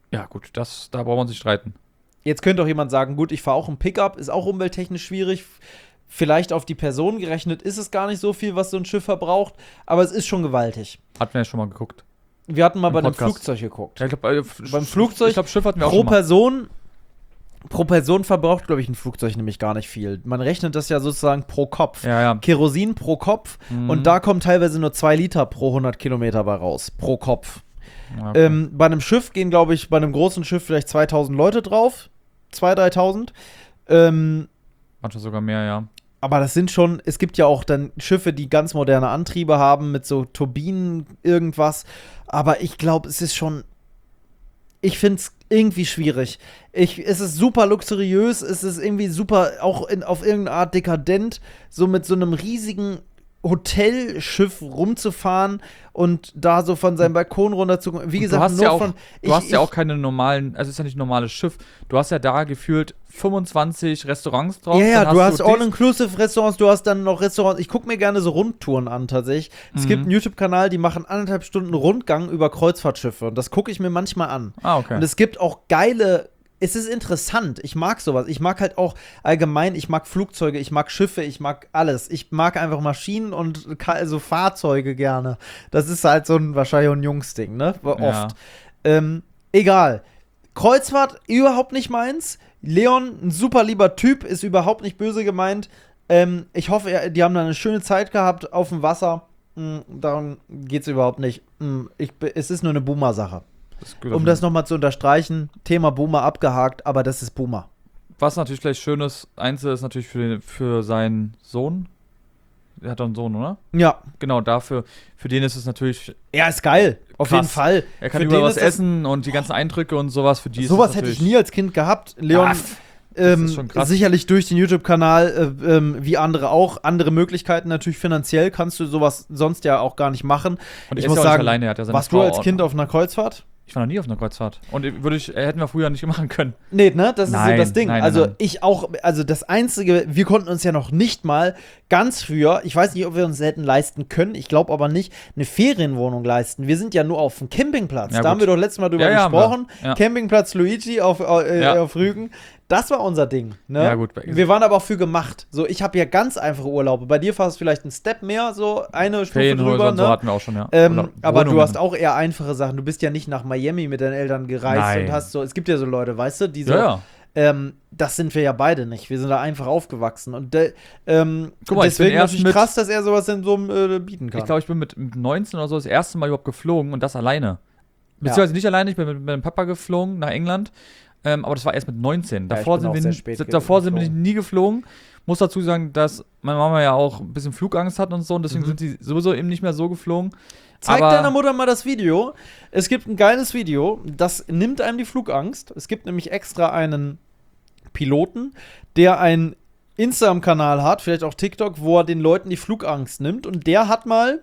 Ja, gut, da braucht man sich streiten. Jetzt könnte auch jemand sagen, gut, ich fahre auch ein Pickup, ist auch umwelttechnisch schwierig. Vielleicht auf die Person gerechnet ist es gar nicht so viel, was so ein Schiff verbraucht, aber es ist schon gewaltig. Hatten wir ja schon mal geguckt. Wir hatten mal Im bei einem Podcast. Flugzeug geguckt. Ja, ich glaube, Beim Flugzeug ich glaube, Schiff hatten wir auch pro schon mal. Person verbraucht, glaube ich, ein Flugzeug nämlich gar nicht viel. Man rechnet das ja sozusagen pro Kopf. Ja, ja. Kerosin pro Kopf und da kommen teilweise nur 2 Liter pro 100 Kilometer bei raus, pro Kopf. Ja, okay. Bei einem Schiff gehen, glaube ich, bei einem großen Schiff vielleicht 2000 Leute drauf. 2.000, 3.000. Manchmal sogar mehr, ja. Aber das sind schon, es gibt ja auch dann Schiffe, die ganz moderne Antriebe haben mit so Turbinen, irgendwas. Aber ich glaube, es ist schon, ich finde es irgendwie schwierig. Es ist super luxuriös, es ist irgendwie super, auch auf irgendeine Art dekadent, so mit so einem riesigen Hotelschiff rumzufahren und da so von seinem Balkon runter zu kommen. Wie gesagt, du hast nur ja auch, von. du hast ja auch keine normalen, also es ist ja nicht ein normales Schiff. Du hast ja da gefühlt 25 Restaurants drauf. Ja, dann du hast dies- All-Inclusive-Restaurants, du hast dann noch Restaurants. Ich gucke mir gerne so Rundtouren an, tatsächlich. Es gibt einen YouTube-Kanal, die machen 1,5 Stunden Rundgang über Kreuzfahrtschiffe. Und das gucke ich mir manchmal an. Ah, okay. Und es gibt auch geile. Es ist interessant. Ich mag sowas. Ich mag halt auch allgemein, ich mag Flugzeuge, ich mag Schiffe, ich mag alles. Ich mag einfach Maschinen und so Fahrzeuge gerne. Das ist halt wahrscheinlich ein Jungsding, ne? Oft. Egal. Kreuzfahrt überhaupt nicht meins. Leon, ein super lieber Typ, ist überhaupt nicht böse gemeint. Ich hoffe, die haben da eine schöne Zeit gehabt auf dem Wasser. Darum geht's überhaupt nicht. Es ist nur eine Boomer-Sache. Um das nochmal zu unterstreichen, Thema Boomer abgehakt, aber das ist Boomer. Was natürlich vielleicht schön ist, Einzel ist natürlich für seinen Sohn. Er hat doch einen Sohn, oder? Ja. Genau, dafür. Für den ist es natürlich. Er ist geil, auf Krass. jeden Fall. Er kann Für über den was ist das- essen und die ganzen Eindrücke und sowas. Für die ist Sowas es hätte ich natürlich- nie als Kind gehabt. Leon, das ist schon krass. sicherlich durch den YouTube-Kanal, wie andere auch. Andere Möglichkeiten natürlich finanziell kannst du sowas sonst ja auch gar nicht machen. Und ich er ist muss ja auch nicht sagen, alleine, er hat ja seine warst du Frau als auch Kind noch. auf einer Kreuzfahrt? Ich war noch nie auf einer Kreuzfahrt. Und hätten wir früher nicht machen können. Nee, ne? Das ist so Nein, das Ding. nein, Also nein. ich auch, also das Einzige, wir konnten uns ja noch nicht mal ganz früher, ich weiß nicht, ob wir uns hätten leisten können, ich glaube aber nicht, eine Ferienwohnung leisten. Wir sind ja nur auf dem Campingplatz. Ja, Da haben gut. wir doch letztes Mal drüber Ja, haben gesprochen. wir. Ja. Campingplatz Luigi auf Ja. Rügen. Das war unser Ding. Ne? Ja, gut. Wir waren aber auch für gemacht. So, ich habe ja ganz einfache Urlaube. Bei dir war es vielleicht ein Step mehr, so eine Stufe Ferienhäuser drüber. und so Ne? hatten wir auch schon, ja. Aber du Wohnungen. hast auch eher einfache Sachen. Du bist ja nicht nach Miami mit deinen Eltern gereist Nein. und hast so, es gibt ja so Leute, weißt du, die so, Ja, das sind wir ja beide nicht. Wir sind da einfach aufgewachsen. Und Guck mal, ich bin deswegen erst natürlich mit- krass, dass er sowas in so einem bieten kann. Ich glaube, ich bin mit 19 oder so das erste Mal überhaupt geflogen und das alleine. Beziehungsweise nicht alleine, ich bin mit meinem Papa geflogen nach England. Aber das war erst mit 19. Davor ich bin auch sind sehr wir, spät davor sind wir geflogen. nie geflogen. Muss dazu sagen, dass meine Mama ja auch ein bisschen Flugangst hat und so. Und deswegen sind sie sowieso eben nicht mehr so geflogen. Zeig Aber- deiner Mutter mal das Video. Es gibt ein geiles Video, das nimmt einem die Flugangst. Es gibt nämlich extra einen Piloten, der einen Instagram-Kanal hat, vielleicht auch TikTok, wo er den Leuten die Flugangst nimmt. Und der hat mal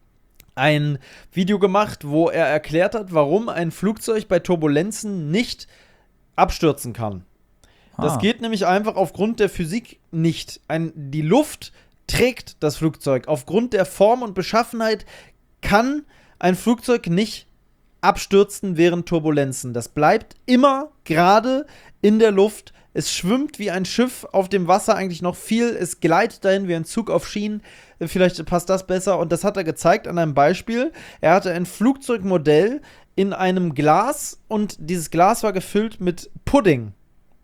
ein Video gemacht, wo er erklärt hat, warum ein Flugzeug bei Turbulenzen nicht abstürzen kann. Das geht nämlich einfach aufgrund der Physik nicht. Die Luft trägt das Flugzeug. Aufgrund der Form und Beschaffenheit kann ein Flugzeug nicht abstürzen während Turbulenzen. Das bleibt immer gerade in der Luft. Es schwimmt wie ein Schiff auf dem Wasser eigentlich noch viel. Es gleitet dahin wie ein Zug auf Schienen. Vielleicht passt das besser. Und das hat er gezeigt an einem Beispiel. Er hatte ein Flugzeugmodell in einem Glas und dieses Glas war gefüllt mit Pudding.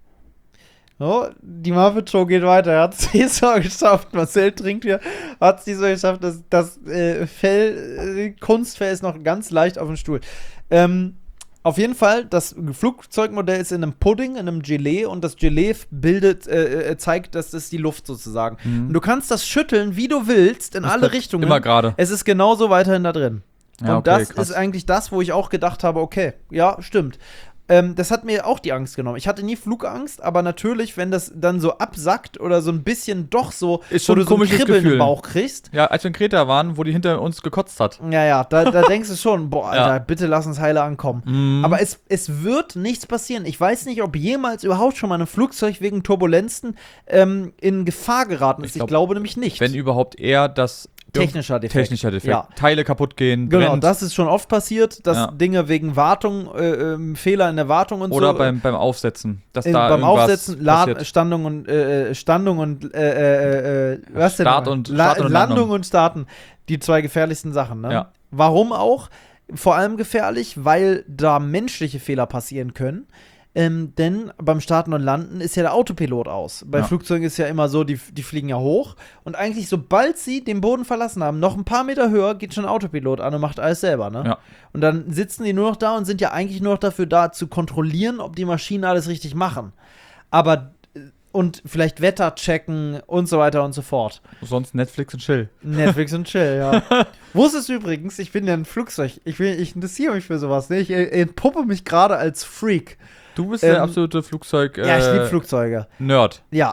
So, die Muppet Show geht weiter. Er hat es diesmal geschafft. Marcel trinkt hier. Hat es diesmal geschafft. Das Kunstfell ist noch ganz leicht auf dem Stuhl. Auf jeden Fall, das Flugzeugmodell ist in einem Pudding, in einem Gelee und das Gelee zeigt, dass das die Luft sozusagen. Und du kannst das schütteln, wie du willst, in Das alle bleibt Richtungen. immer gerade. Es ist genauso weiterhin da drin. Ja, und okay, das krass. ist eigentlich das, wo ich auch gedacht habe, okay, ja, stimmt. Das hat mir auch die Angst genommen. Ich hatte nie Flugangst, aber natürlich, wenn das dann so absackt oder so ein bisschen doch so, Ist schon wo du ein so ein komisches Kribbeln Gefühl. im Bauch kriegst. Ja, als wir in Kreta waren, wo die hinter uns gekotzt hat. Ja, da denkst du schon, boah, Alter, Ja. bitte lass uns heile ankommen. Mhm. Aber es wird nichts passieren. Ich weiß nicht, ob jemals überhaupt schon mal ein Flugzeug wegen Turbulenzen in Gefahr geraten ist. Ich glaub, glaube nämlich nicht. Wenn überhaupt eher das Technischer Defekt. Technischer Defekt. Ja. Teile kaputt gehen, Genau, brennt. das ist schon oft passiert, dass Ja. Dinge wegen Wartung, Fehler in der Wartung und Oder so. beim Aufsetzen. Dass da Beim irgendwas Aufsetzen, passiert. Standung und was denn? Start und Landung Landung. und Starten. Die zwei gefährlichsten Sachen, ne? Ja. Warum auch? Vor allem gefährlich, weil da menschliche Fehler passieren können. Denn beim Starten und Landen ist ja der Autopilot aus. Bei Ja. Flugzeugen ist ja immer so, die fliegen ja hoch. Und eigentlich, sobald sie den Boden verlassen haben, noch ein paar Meter höher, geht schon Autopilot an und macht alles selber, ne? Ja. Und dann sitzen die nur noch da und sind ja eigentlich nur noch dafür da, zu kontrollieren, ob die Maschinen alles richtig machen. Aber, und vielleicht Wetter checken und so weiter und so fort. Sonst Netflix und Chill. Netflix und Chill, ja. Wusstest du übrigens, ich bin ja ein Flugzeug, ich interessiere mich für sowas, ne? Ich entpuppe mich gerade als Freak. Du bist der absolute Flugzeug Ja, ich liebe Flugzeuge. Nerd. Ja.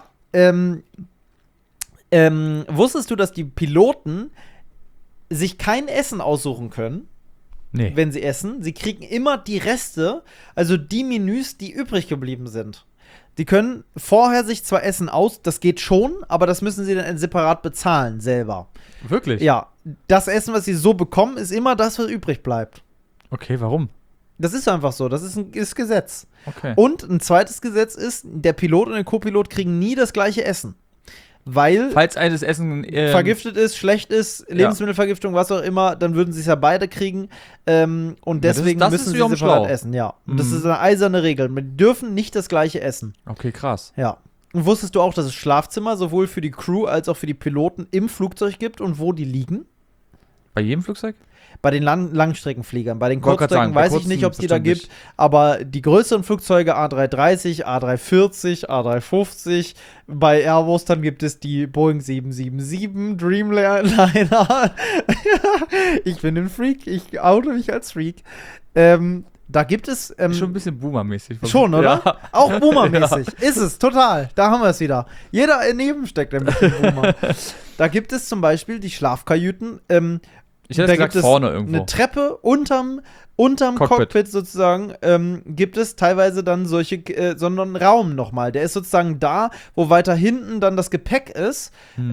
Wusstest du, dass die Piloten sich kein Essen aussuchen können, Nee. wenn sie essen? Sie kriegen immer die Reste, also die Menüs, die übrig geblieben sind. Die können vorher sich zwar Essen das geht schon, aber das müssen sie dann separat bezahlen, selber. Wirklich? Ja, das Essen, was sie so bekommen, ist immer das, was übrig bleibt. Okay, warum? Das ist einfach so, das ist Gesetz. Okay. Und ein zweites Gesetz ist, der Pilot und der Co-Pilot kriegen nie das gleiche Essen. Weil Falls eines Essen vergiftet ist, schlecht ist, Lebensmittelvergiftung, was auch immer, dann würden sie es ja beide kriegen. Und deswegen das ist müssen sie wiederum separat schlau. essen, ja. Und das ist eine eiserne Regel. Wir dürfen nicht das gleiche essen. Okay, krass. Ja. Und wusstest du auch, dass es Schlafzimmer sowohl für die Crew als auch für die Piloten im Flugzeug gibt und wo die liegen? Bei jedem Flugzeug? Bei den Langstreckenfliegern. Bei den Wollte grad Kurzstrecken sagen, bei weiß ich kurzen nicht, ob es die da bestimmt gibt. Aber die größeren Flugzeuge A330, A340, A350. Bei Airbus dann gibt es die Boeing 777, Dreamliner. Ich bin ein Freak. Ich oute mich als Freak. Da gibt es Schon ein bisschen Boomer-mäßig. schon, oder? Ja. Auch Boomer-mäßig. Ist es, total. Da haben wir es wieder. Jeder daneben steckt ein bisschen Boomer. Da gibt es zum Beispiel die Schlafkajüten. Ich hätte Da gesagt, gibt es vorne irgendwo. eine Treppe unterm Cockpit sozusagen, gibt es teilweise dann so einen Raum nochmal. Der ist sozusagen da, wo weiter hinten dann das Gepäck ist.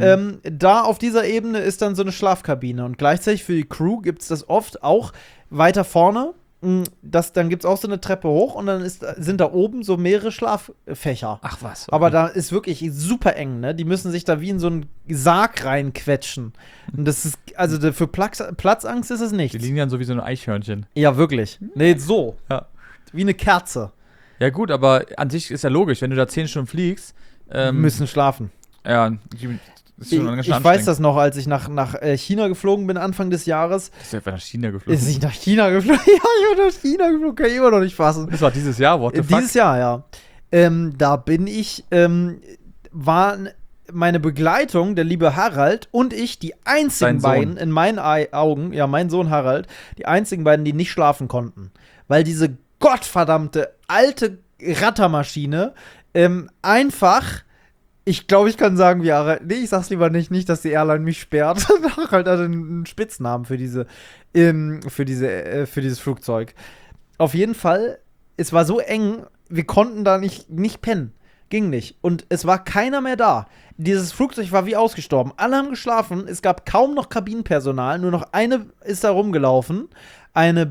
Da auf dieser Ebene ist dann so eine Schlafkabine. Und gleichzeitig für die Crew gibt es das oft auch weiter vorne. Dann gibt es auch so eine Treppe hoch und dann sind da oben so mehrere Schlaffächer. Ach was. Aber da ist wirklich super eng, ne? Die müssen sich da wie in so einen Sarg reinquetschen. Und das ist, also für Platzangst ist es nicht. Die liegen dann so wie so ein Eichhörnchen. Ja, wirklich. Nee, so. Ja. Wie eine Kerze. Ja gut, aber an sich ist ja logisch, wenn du da 10 Stunden fliegst, Müssen schlafen. ja, ist schon ganz schön Ich weiß das noch, als ich nach China geflogen bin Anfang des Jahres. Das ist ja einfach nach China geflogen. Ist ich nach China geflogen? Ja, ich bin nach China geflogen, kann ich immer noch nicht fassen. Das war dieses Jahr, what the fuck? Dieses Jahr, ja. Da bin ich, waren meine Begleitung, der liebe Harald und ich, die einzigen Dein Sohn. beiden in meinen Augen, ja, mein Sohn Harald, die einzigen beiden, die nicht schlafen konnten. Weil diese gottverdammte alte Rattermaschine einfach, ich glaube, ich kann sagen, wie Harald, nee, ich sag's lieber nicht, dass die Airline mich sperrt. Harald hatte einen Spitznamen für dieses Flugzeug. Auf jeden Fall, es war so eng, wir konnten da nicht pennen. Ging nicht. Und es war keiner mehr da. Dieses Flugzeug war wie ausgestorben. Alle haben geschlafen. Es gab kaum noch Kabinenpersonal. Nur noch eine ist da rumgelaufen. Eine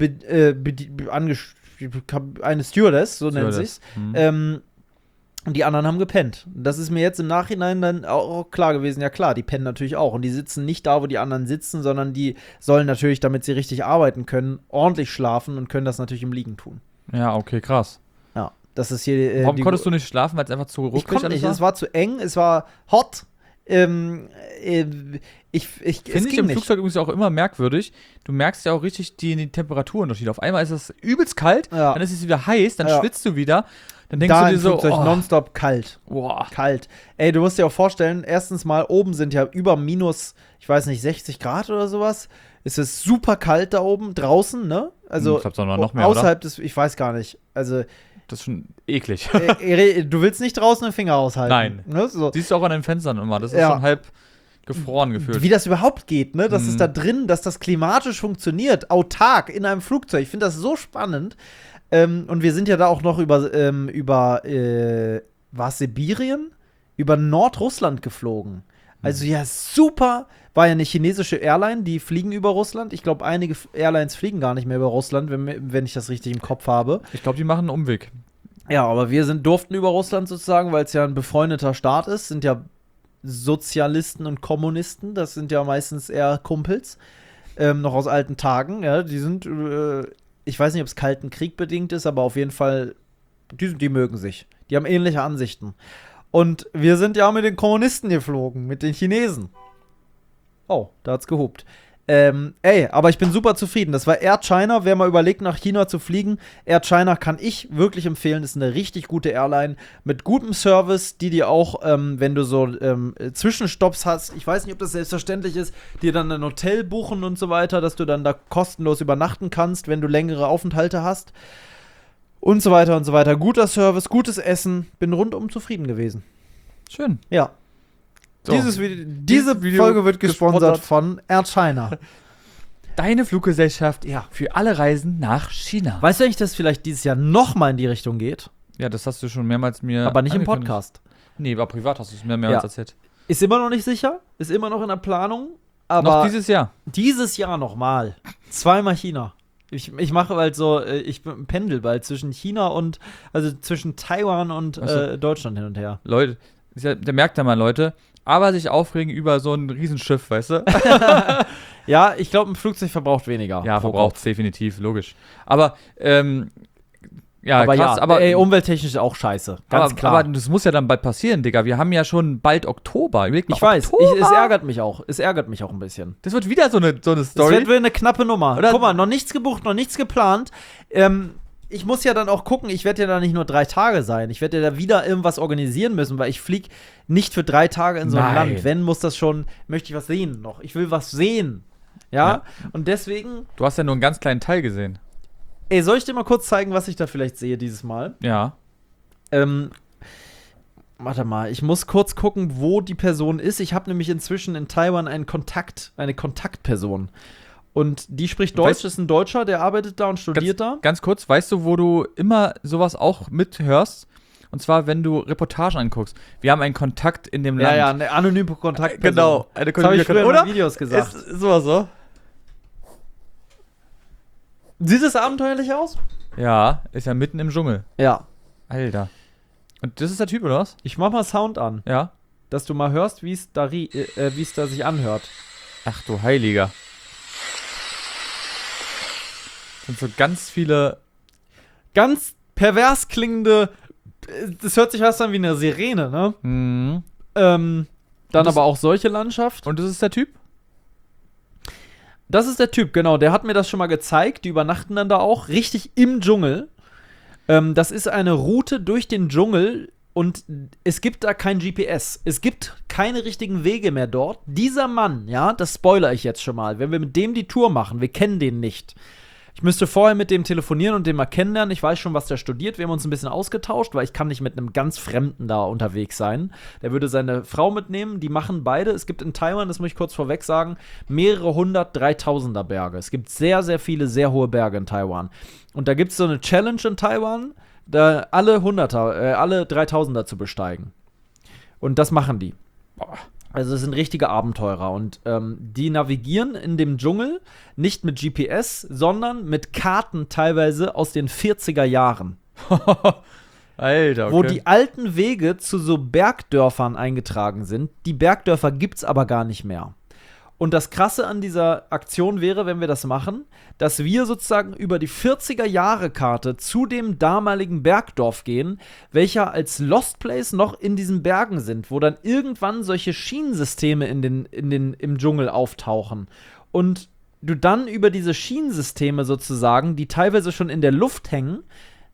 Stewardess, so nennt sich's. Und die anderen haben gepennt. Das ist mir jetzt im Nachhinein dann auch klar gewesen. Ja klar, die pennen natürlich auch. Und die sitzen nicht da, wo die anderen sitzen, sondern die sollen natürlich, damit sie richtig arbeiten können, ordentlich schlafen und können das natürlich im Liegen tun. Ja, okay, krass. Ja, das ist hier Warum konntest du nicht schlafen, weil es einfach zu ruckelig Ich konnte nicht, war? es war zu eng, es war hot. Finde ich im Flugzeug übrigens auch immer merkwürdig. Du merkst ja auch richtig die Temperaturunterschiede. Auf einmal ist es übelst kalt, Ja. dann ist es wieder heiß, dann Ja. schwitzt du wieder. Dann denkst Da du dir im so, Flugzeug nonstop kalt. boah. Kalt. Ey, du musst dir auch vorstellen, erstens mal, oben sind ja über minus, ich weiß nicht, 60 Grad oder sowas. Es ist super kalt da oben, draußen, ne? Also Ich glaub, sogar noch mehr, außerhalb des, ich weiß gar nicht. Also, Das ist schon eklig. du willst nicht draußen den Finger aushalten. Nein. Ne? So. Siehst du auch an den Fenstern immer. Das ist Ja. schon halb gefroren gefühlt. Wie das überhaupt geht, ne? Dass es da drin, dass das klimatisch funktioniert, autark in einem Flugzeug. Ich finde das so spannend. Und wir sind ja da auch noch über war es Sibirien? Über Nordrussland geflogen. Also ja, super. War ja eine chinesische Airline, die fliegen über Russland. Ich glaube, einige Airlines fliegen gar nicht mehr über Russland, wenn ich das richtig im Kopf habe. Ich glaube, die machen einen Umweg. Ja, aber wir durften über Russland sozusagen, weil es ja ein befreundeter Staat ist, sind ja Sozialisten und Kommunisten, das sind ja meistens eher Kumpels, noch aus alten Tagen, ja, die sind, ich weiß nicht, ob es Kalten Krieg bedingt ist, aber auf jeden Fall, die mögen sich, die haben ähnliche Ansichten. Und wir sind ja mit den Kommunisten geflogen, mit den Chinesen. Oh, da hat's gehupt. Aber ich bin super zufrieden. Das war Air China. Wer mal überlegt, nach China zu fliegen, Air China kann ich wirklich empfehlen. Das ist eine richtig gute Airline mit gutem Service, die dir auch, wenn du so Zwischenstopps hast, ich weiß nicht, ob das selbstverständlich ist, dir dann ein Hotel buchen und so weiter, dass du dann da kostenlos übernachten kannst, wenn du längere Aufenthalte hast. Und so weiter und so weiter. Guter Service, gutes Essen. Bin rundum zufrieden gewesen. Schön. Ja. So. Diese Video Folge wird gesponsert von Air China. Deine Fluggesellschaft Ja. für alle Reisen nach China. Weißt du eigentlich, dass vielleicht dieses Jahr noch mal in die Richtung geht? Ja, das hast du schon mehrmals mir Aber nicht im angekündigt. Podcast. Nee, aber privat hast du es mir mehrmals Ja. erzählt. Ist immer noch nicht sicher, ist immer noch in der Planung, aber Noch dieses Jahr. dieses Jahr noch mal. Zweimal China. Ich mache halt so, ich pendel bald zwischen China und, also zwischen Taiwan und Ach so. Deutschland hin und her. Leute, ist ja, der merkt ja mal, Leute, aber sich aufregen über so ein Riesenschiff, weißt du? Ja, ich glaube, ein Flugzeug verbraucht weniger. Ja, pro verbraucht es definitiv, logisch. Aber, ja, Aber krass, ja, aber, umwelttechnisch auch scheiße. Ganz klar. aber das muss ja dann bald passieren, Digga. Wir haben ja schon bald Oktober. Überleg mal, Ich weiß, Oktober? es ärgert mich auch. Es ärgert mich auch ein bisschen. Das wird wieder so eine Das Story. wird eine knappe Nummer. Oder? Guck mal, noch nichts gebucht, noch nichts geplant. Ich muss ja dann auch gucken, ich werde ja da nicht nur 3 Tage sein. Ich werde ja da wieder irgendwas organisieren müssen, weil ich fliege nicht für 3 Tage in so ein Nein. Land. Wenn, muss das schon, möchte ich was sehen noch. Ich will was sehen. Ja? Ja. Und deswegen, Du hast ja nur einen ganz kleinen Teil gesehen. soll ich dir mal kurz zeigen, was ich da vielleicht sehe dieses Mal? Ja. Warte mal, ich muss kurz gucken, wo die Person ist. Ich habe nämlich inzwischen in Taiwan eine Kontaktperson. Und die spricht Deutsch, Weißt- ist ein Deutscher, der arbeitet da und studiert da. Ganz kurz, weißt du, wo du immer sowas auch mithörst? Und zwar, wenn du Reportagen anguckst. Wir haben einen Kontakt in dem Land. Ja, eine anonyme Kontaktperson. Genau. Eine Das habe ich früher in oder? meinen Videos gesagt. Ist sowas so? Sieht es abenteuerlich aus? Ja, ist ja mitten im Dschungel. Ja. Alter. Und das ist der Typ, oder was? Ich mach mal Sound an, Ja. dass du mal hörst, wie es da sich anhört. Ach du Heiliger. Das sind so ganz viele. Ganz pervers klingende, das hört sich fast an wie eine Sirene, ne? Mhm. Dann das- aber auch solche Landschaft. Und das ist der Typ? Das ist der Typ, genau. Der hat mir das schon mal gezeigt. Die übernachten dann da auch richtig im Dschungel. Das ist eine Route durch den Dschungel und es gibt da kein GPS. Es gibt keine richtigen Wege mehr dort. Dieser Mann, ja, das spoilere ich jetzt schon mal, wenn wir mit dem die Tour machen, wir kennen den nicht. Ich müsste vorher mit dem telefonieren und den mal kennenlernen. Ich weiß schon, was der studiert. Wir haben uns ein bisschen ausgetauscht, weil ich kann nicht mit einem ganz Fremden da unterwegs sein. Der würde seine Frau mitnehmen. Die machen beide. Es gibt in Taiwan, das muss ich kurz vorweg sagen, mehrere 3000er Berge. Es gibt sehr, sehr viele, sehr hohe Berge in Taiwan. Und da gibt es so eine Challenge in Taiwan, da alle 3000er zu besteigen. Und das machen die. Also es sind richtige Abenteurer und die navigieren in dem Dschungel nicht mit GPS, sondern mit Karten teilweise aus den 40er Jahren, Alter, okay. wo die alten Wege zu so Bergdörfern eingetragen sind. Die Bergdörfer gibt's aber gar nicht mehr. Und das Krasse an dieser Aktion wäre, wenn wir das machen, dass wir sozusagen über die 40er-Jahre-Karte zu dem damaligen Bergdorf gehen, welcher als Lost Place noch in diesen Bergen sind, wo dann irgendwann solche Schienensysteme im Dschungel auftauchen. Und du dann über diese Schienensysteme sozusagen, die teilweise schon in der Luft hängen,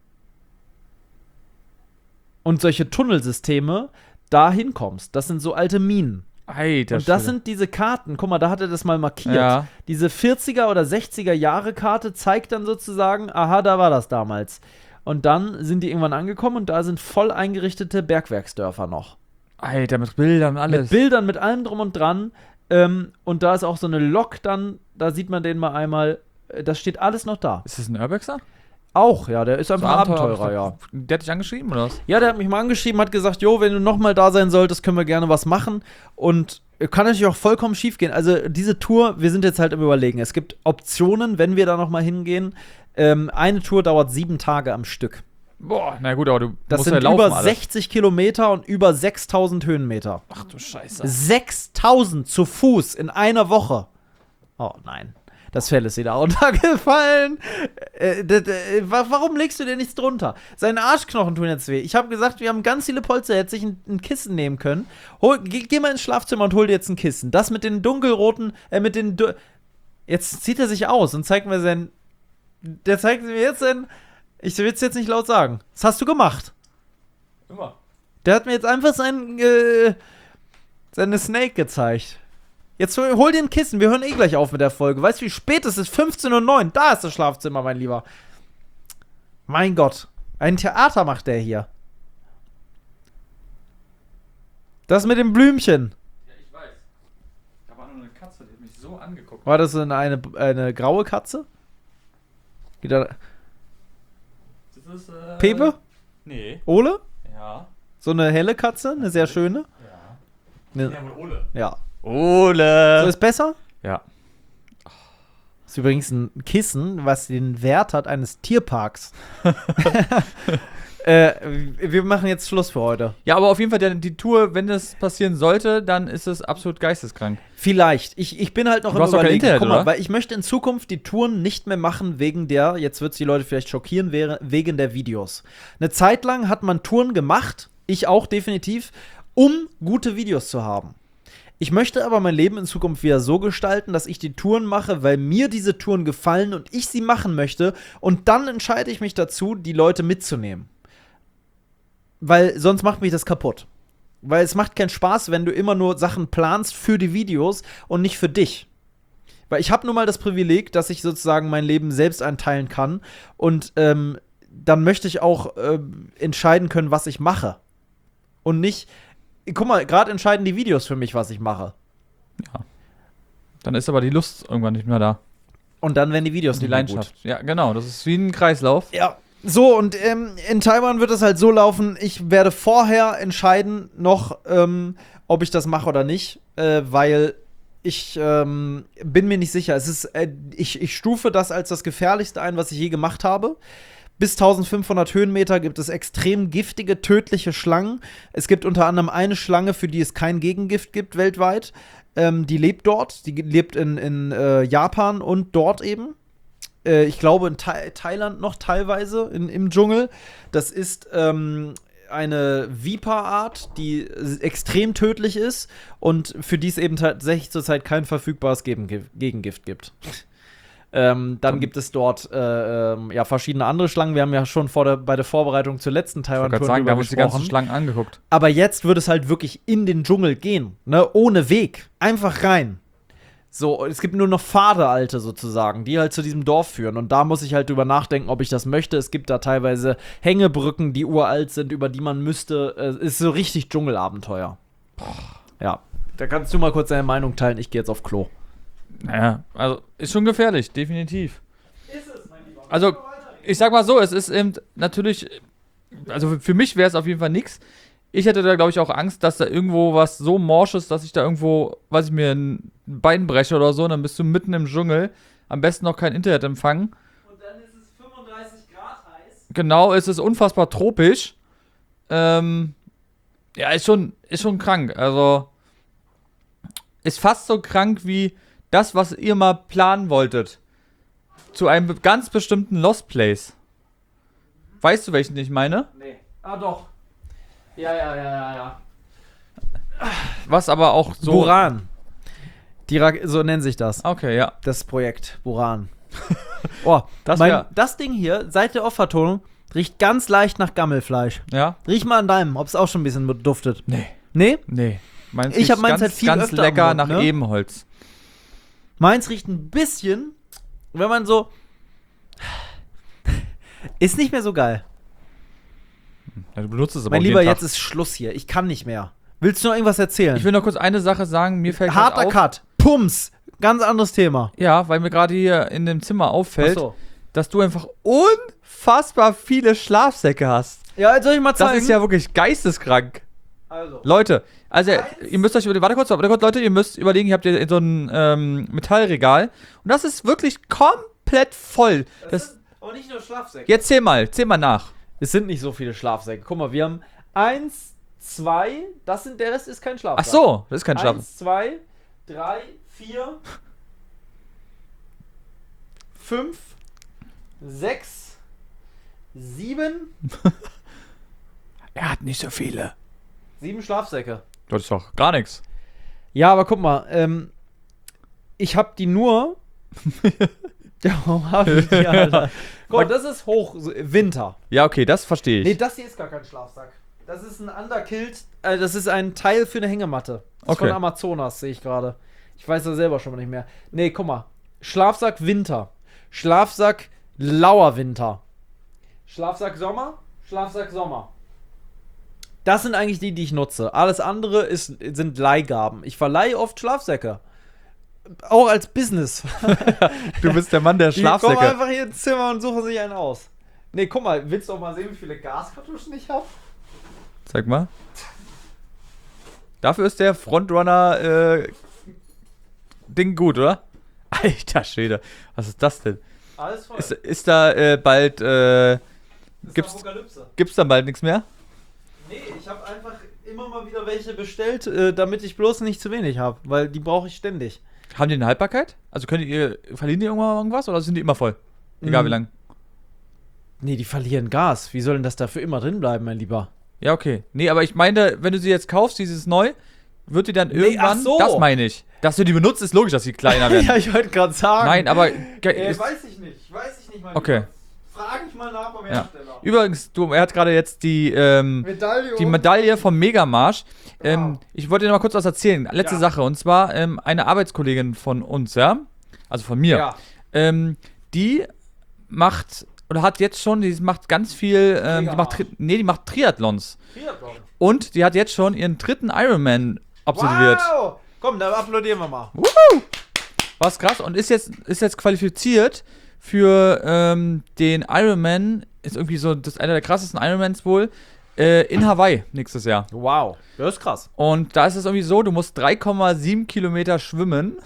und solche Tunnelsysteme da hinkommst. Das sind so alte Minen. Alter, Und das Schwede. sind diese Karten. Guck mal, da hat er das mal markiert. Ja. Diese 40er oder 60er Jahre Karte zeigt dann sozusagen, aha, da war das damals. Und dann sind die irgendwann angekommen und da sind voll eingerichtete Bergwerksdörfer noch. Alter, mit Bildern und alles. Mit Bildern, mit allem drum und dran. Und da ist auch so eine Lok dann, da sieht man den mal einmal. Das steht alles noch da. Ist das ein Urbexer? Auch, ja, der ist einfach ein Abenteurer, ja. Der hat dich angeschrieben, oder was? Ja, der hat mich mal angeschrieben, hat gesagt, jo, wenn du noch mal da sein solltest, können wir gerne was machen. Und Kann natürlich auch vollkommen schief gehen. Also diese Tour, wir sind jetzt halt im Überlegen. Es gibt Optionen, wenn wir da noch mal hingehen. Eine Tour dauert 7 Tage am Stück. Boah, na gut, aber du Das musst sind ja laufen über alles. 60 Kilometer und über 6000 Höhenmeter. Ach du Scheiße. 6000 zu Fuß in einer Woche. Oh nein. Das Fell ist wieder runtergefallen. Warum legst du dir nichts drunter? Seine Arschknochen tun jetzt weh. Ich habe gesagt, wir haben ganz viele Polster. Er hätte sich ein Kissen nehmen können. Geh mal ins Schlafzimmer und hol dir jetzt ein Kissen. Das mit den dunkelroten, jetzt zieht er sich aus und zeigt mir der zeigt mir jetzt ich will es jetzt nicht laut sagen. Das hast du gemacht. Immer. Der hat mir jetzt einfach seine Snake gezeigt. Jetzt hol dir ein Kissen. Wir hören eh gleich auf mit der Folge. Weißt du, wie spät es ist? 15:09 Uhr. Da ist das Schlafzimmer, mein Lieber. Mein Gott. Ein Theater macht der hier. Das mit dem Blümchen. Ja, ich weiß. Da war nur eine Katze, die hat mich so angeguckt. War das eine graue Katze? Das ist, Pepe? Nee. Ole? Ja. So eine helle Katze? Eine sehr schöne? Ja. Ne, wohl Ole. ja. Ole. So ist besser? Ja. Das ist übrigens ein Kissen, was den Wert hat eines Tierparks. Wir machen jetzt Schluss für heute. Ja, aber auf jeden Fall die Tour, wenn das passieren sollte, dann ist es absolut geisteskrank. Vielleicht. Ich bin halt noch Du im hast doch kein Überlegen. Internet, Guck mal, oder? weil ich möchte in Zukunft die Touren nicht mehr machen wegen der, jetzt wird es die Leute vielleicht schockieren, wegen der Videos. Eine Zeit lang hat man Touren gemacht, ich auch definitiv, um gute Videos zu haben. Ich möchte aber mein Leben in Zukunft wieder so gestalten, dass ich die Touren mache, weil mir diese Touren gefallen und ich sie machen möchte. Und dann entscheide ich mich dazu, die Leute mitzunehmen. Weil sonst macht mich das kaputt. Weil es macht keinen Spaß, wenn du immer nur Sachen planst für die Videos und nicht für dich. Weil ich habe nun mal das Privileg, dass ich sozusagen mein Leben selbst einteilen kann. Und dann möchte ich auch entscheiden können, was ich mache. Und nicht. Guck mal, gerade entscheiden die Videos für mich, was ich mache. Ja. Dann ist aber die Lust irgendwann nicht mehr da. Und dann werden die Videos Die nicht mehr Leidenschaft. Ja, genau. Das ist wie ein Kreislauf. Ja. So, und in Taiwan wird es halt so laufen, ich werde vorher entscheiden noch, ob ich das mache oder nicht, weil ich bin mir nicht sicher. Es ist, ich stufe das als das Gefährlichste ein, was ich je gemacht habe. Bis 1500 Höhenmeter gibt es extrem giftige, tödliche Schlangen. Es gibt unter anderem eine Schlange, für die es kein Gegengift gibt weltweit. Die lebt dort. Die lebt in Japan und dort eben. Ich glaube in Thailand noch teilweise im Dschungel. Das ist eine Viperart, die extrem tödlich ist und für die es eben tatsächlich zurzeit kein verfügbares Gegengift gibt. Dann gibt es dort verschiedene andere Schlangen. Wir haben ja schon bei der Vorbereitung zur letzten Taiwan-Tour Wir haben drüber uns die ganzen gesprochen. Schlangen angeguckt. Aber jetzt wird es halt wirklich in den Dschungel gehen, ne? Ohne Weg. Einfach rein. So, es gibt nur noch Pfade, alte sozusagen, die halt zu diesem Dorf führen. Und da muss ich halt drüber nachdenken, ob ich das möchte. Es gibt da teilweise Hängebrücken, die uralt sind, über die man müsste. Ist so richtig Dschungelabenteuer. Ja. Da kannst du mal kurz deine Meinung teilen. Ich gehe jetzt auf Klo. Naja, also ist schon gefährlich, definitiv. Ist es, mein Lieber. Also, ich sag mal so, es ist eben natürlich, also für mich wäre es auf jeden Fall nix. Ich hätte da, glaube ich, auch Angst, dass da irgendwo was so morsch ist, dass ich da irgendwo, weiß ich mir, ein Bein breche oder so, und dann bist du mitten im Dschungel, am besten noch kein Internetempfang. Und dann ist es 35 Grad heiß. Genau, es ist unfassbar tropisch. Ja, ist schon krank. Also, ist fast so krank wie das, was ihr mal planen wolltet. Zu einem ganz bestimmten Lost Place. Weißt du, welchen ich meine? Nee. Ah, doch. Ja. Was aber auch so. Buran. So nennt sich das. Okay, ja. Das Projekt Buran. Oh, Das das Ding hier, seit der Off-Vertonung, riecht ganz leicht nach Gammelfleisch. Ja? Riech mal an deinem, ob es auch schon ein bisschen duftet. Nee. Nee? Nee. Ich hab meins halt viel ganz öfter lecker am Mund, nach ne? Ebenholz. Meins riecht ein bisschen, wenn man so. Ist nicht mehr so geil. Ja, du benutzt es aber Mein auch Lieber, jeden jetzt ist Schluss hier. Ich kann nicht mehr. Willst du noch irgendwas erzählen? Ich will noch kurz eine Sache sagen. Mir fällt Harter auf, Cut. Pums. Ganz anderes Thema. Ja, weil mir gerade hier in dem Zimmer auffällt, Ach so. dass du einfach unfassbar viele Schlafsäcke hast. Ja, jetzt soll ich mal zeigen. Das ist ja wirklich geisteskrank. Also. Leute, Also, ihr müsst euch überlegen, warte kurz, Leute, ihr müsst überlegen, ihr habt hier so ein Metallregal und das ist wirklich komplett voll. Das sind auch nicht nur Schlafsäcke. Jetzt zähl mal nach. Es sind nicht so viele Schlafsäcke. Guck mal, wir haben 1, 2, der Rest ist kein Schlafsack. Ach so, das ist kein Schlaf. 1, 2, 3, 4, 5, 6, 7. Er hat nicht so viele. 7 Schlafsäcke. Das ist doch gar nichts. Ja, aber guck mal, ich hab die nur. Ja, warum hab ich die, Alter? Guck mal, das ist Winter. Ja, okay, das verstehe ich. Nee, das hier ist gar kein Schlafsack. Das ist ein Underkilt, das ist ein Teil für eine Hängematte. Das ist Okay. von Amazonas, sehe ich gerade. Ich weiß das selber schon mal nicht mehr. Nee, guck mal. Schlafsack Winter. Schlafsack lauer Winter. Schlafsack Sommer. Schlafsack Sommer. Das sind eigentlich die ich nutze. Alles andere sind Leihgaben. Ich verleihe oft Schlafsäcke. Auch als Business. Du bist der Mann der Die kommen Schlafsäcke. einfach hier ins Zimmer und suchen sich einen aus. Nee, guck mal, willst du auch mal sehen, wie viele Gaskartuschen ich habe? Zeig mal. Dafür ist der Frontrunner Ding gut, oder? Alter Schwede. Was ist das denn? Alles voll. Ist da bald Das ist gibt's- Apokalypse. gibt's da bald nichts mehr? Nee, ich habe einfach immer mal wieder welche bestellt, damit ich bloß nicht zu wenig habe, weil die brauche ich ständig. Haben die eine Haltbarkeit? Also verlieren die irgendwann mal irgendwas oder sind die immer voll? Egal wie lang. Nee, die verlieren Gas. Wie soll denn das da für immer drin bleiben, mein Lieber? Ja, okay. Nee, aber ich meine, wenn du sie jetzt kaufst, dieses neu, wird die dann irgendwann. ach so. Das meine ich. Dass du die benutzt, ist logisch, dass sie kleiner werden. Ja, ich wollte gerade sagen. Nein, aber. Weiß ich nicht. Mein Okay. Lieber. Frag ich mal nach beim Ja. Hersteller. Übrigens, er hat gerade jetzt die Medaille vom Megamarsch. Wow. Ich wollte dir noch mal kurz was erzählen. Letzte Ja. Sache. Und zwar eine Arbeitskollegin von uns, ja. Also von mir. Ja. Die macht. Oder hat jetzt schon, die macht ganz viel. Die macht Triathlons. Triathlon. Und die hat jetzt schon ihren 3. Ironman absolviert. Wow. Komm, dann applaudieren wir mal. Was krass. Und ist jetzt qualifiziert für den Ironman. Ist irgendwie so, das ist einer der krassesten Ironmans wohl. In Hawaii nächstes Jahr. Wow. Das ist krass. Und da ist es irgendwie so, du musst 3,7 Kilometer schwimmen,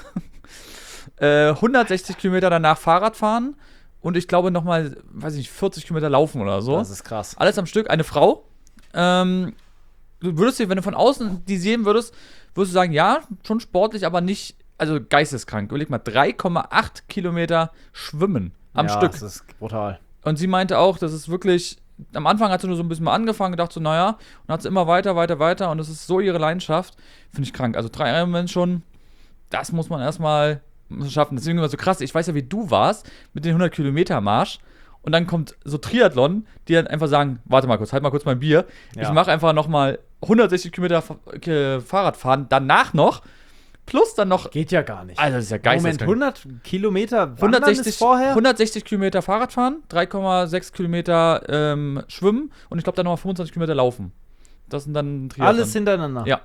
160 Kilometer danach Fahrrad fahren und ich glaube nochmal, weiß ich nicht, 40 Kilometer laufen oder so. Das ist krass. Alles am Stück, eine Frau. Du würdest dir, wenn du von außen die sehen würdest du sagen, ja, schon sportlich, aber nicht, also geisteskrank. Überleg mal, 3,8 Kilometer schwimmen am Stück. Das ist brutal. Und sie meinte auch, das ist wirklich, am Anfang hat sie nur so ein bisschen mal angefangen, gedacht so, naja, und dann hat sie immer weiter und das ist so ihre Leidenschaft. Finde ich krank. Also 3 Ironman schon, das muss man erstmal schaffen. Deswegen immer so krass, ich weiß ja, wie du warst mit den 100 Kilometer Marsch und dann kommt so Triathlon, die dann einfach sagen, warte mal kurz, halt mal kurz mein Bier. Ja. Ich mache einfach nochmal 160 Kilometer Fahrrad fahren, danach noch, plus dann noch, Geht ja gar nicht. also das ist ja Moment, geisteskrank. 100 Kilometer wandern 160, ist vorher? 160 Kilometer Fahrrad fahren, 3,6 Kilometer schwimmen und ich glaube dann nochmal 25 Kilometer laufen. Das sind dann Triathlon. Alles hintereinander. Ja.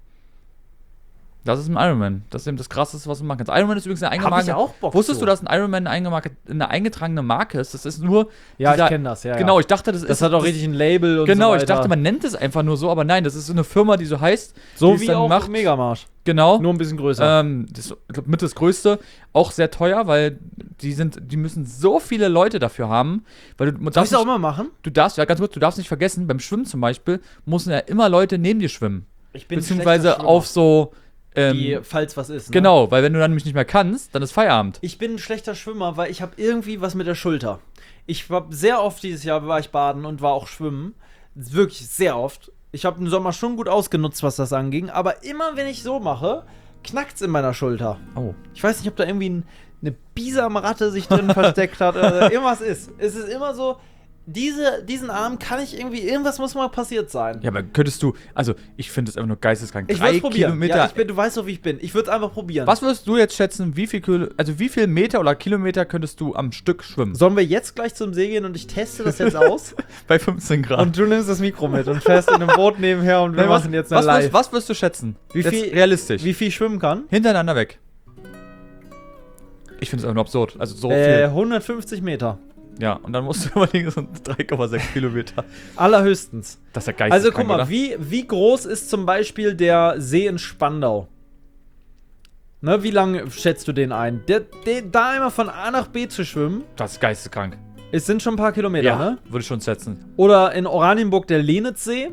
Das ist ein Ironman. Das ist eben das Krasseste, was du machen kannst. Ironman ist übrigens eine Hab eingetragene. ich auch Bock Wusstest zu. du, dass ein Ironman eine eingetragene Marke ist? Das ist nur. Ja, dieser- ich kenne das, ja. Genau, ja. ich dachte, das ist. Das hat auch richtig ein Label und Genau, so ich weiter. dachte, man nennt es einfach nur so, aber nein, das ist so eine Firma, die so heißt. So die es wie dann auch macht. Megamarsch. Genau. Nur ein bisschen größer. Das ist, ich glaub, mit das Größte. Auch sehr teuer, weil die müssen so viele Leute dafür haben. Weil du Soll ich darfst das auch nicht, mal machen? du darfst, ja ganz kurz, du darfst nicht vergessen, beim Schwimmen zum Beispiel, müssen ja immer Leute neben dir schwimmen. Ich bin Beziehungsweise schlechter Schwimmer. auf so. falls was ist. Ne? Genau, weil wenn du dann nämlich nicht mehr kannst, dann ist Feierabend. Ich bin ein schlechter Schwimmer, weil ich habe irgendwie was mit der Schulter. Ich war sehr oft dieses Jahr war ich baden und war auch schwimmen. Wirklich sehr oft. Ich habe den Sommer schon gut ausgenutzt, was das anging. Aber immer wenn ich so mache, knackt's in meiner Schulter. Oh. Ich weiß nicht, ob da irgendwie eine Bisamratte sich drin versteckt hat oder irgendwas ist. Es ist immer so, diesen Arm kann ich irgendwie, irgendwas muss mal passiert sein. Ja, aber könntest du, also ich finde es einfach nur geisteskrank. Ich 3 würde es probieren. Kilometer. Ja, du weißt doch, wie ich bin. Ich würde es einfach probieren. Was würdest du jetzt schätzen, wie viel Meter oder Kilometer könntest du am Stück schwimmen? Sollen wir jetzt gleich zum See gehen und ich teste das jetzt aus? Bei 15 Grad. Und du nimmst das Mikro mit und fährst in einem Boot nebenher und wir machen jetzt eine Live. Was wirst du schätzen? Wie Jetzt viel- realistisch. Wie viel ich schwimmen kann? Hintereinander weg. Ich finde es einfach nur absurd. Also so viel. 150 Meter. Ja, und dann musst du überlegen, so 3,6 Kilometer. Allerhöchstens. Das ist ja geisteskrank, Also guck mal, oder? wie groß ist zum Beispiel der See in Spandau? Ne, wie lang schätzt du den ein? Da einmal von A nach B zu schwimmen, Das ist geisteskrank. es sind schon ein paar Kilometer, ne? würde ich schon schätzen. Oder in Oranienburg der Lenitzsee.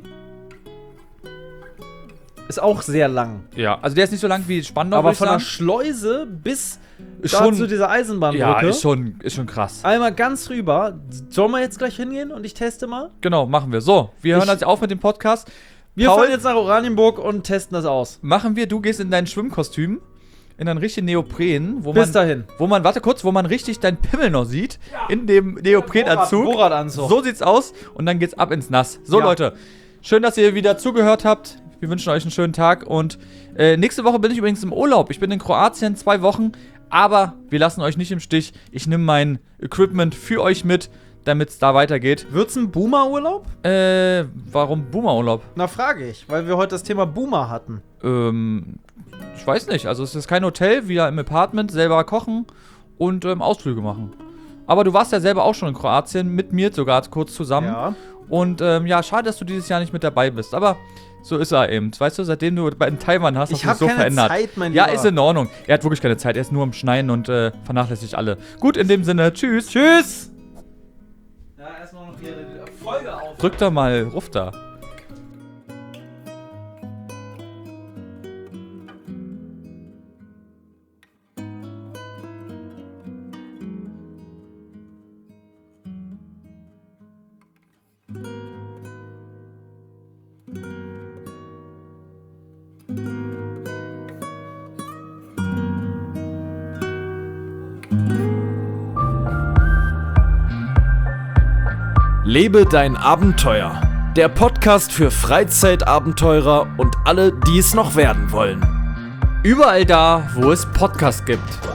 Ist auch sehr lang. Ja, also der ist nicht so lang wie Spandau, Aber würd ich von der sagen. Schleuse bis Ist da schon- zu dieser Eisenbahnbrücke. Ja, ist schon krass. Einmal ganz rüber. Sollen wir jetzt gleich hingehen und ich teste mal? Genau, machen wir. So, wir hören Ich- jetzt auf mit dem Podcast. Wir Paul, fahren jetzt nach Oranienburg und testen das aus. machen wir, du gehst in dein Schwimmkostüm, in dein richtigen Neopren, wo Bis dahin. warte kurz, wo man richtig deinen Pimmel noch sieht, in dem Neoprenanzug. Bohrradanzug. So sieht's aus und dann geht's ab ins Nass. So, Ja. Leute, schön, dass ihr wieder zugehört habt. Wir wünschen euch einen schönen Tag und nächste Woche bin ich übrigens im Urlaub. Ich bin in Kroatien 2 Wochen, aber wir lassen euch nicht im Stich. Ich nehme mein Equipment für euch mit, damit es da weitergeht. Wird's ein Boomer-Urlaub? Warum Boomer-Urlaub? Na, frage ich, weil wir heute das Thema Boomer hatten. Ich weiß nicht. Also es ist kein Hotel, wieder im Apartment, selber kochen und Ausflüge machen. Aber du warst ja selber auch schon in Kroatien, mit mir sogar kurz zusammen. Ja. Und ja, schade, dass du dieses Jahr nicht mit dabei bist. Aber so ist er eben. Weißt du, seitdem du in Taiwan hast, Ich hast du habe dich so keine verändert. Zeit, mein Ja, Lieber. ist in Ordnung. Er hat wirklich keine Zeit. Er ist nur am Schneiden und vernachlässigt alle. Gut, in dem Sinne, tschüss. Tschüss! Ja, erstmal noch hier die Folge auf. Drück doch mal, ruf da. Lebe dein Abenteuer. Der Podcast für Freizeitabenteurer und alle, die es noch werden wollen. Überall da, wo es Podcasts gibt.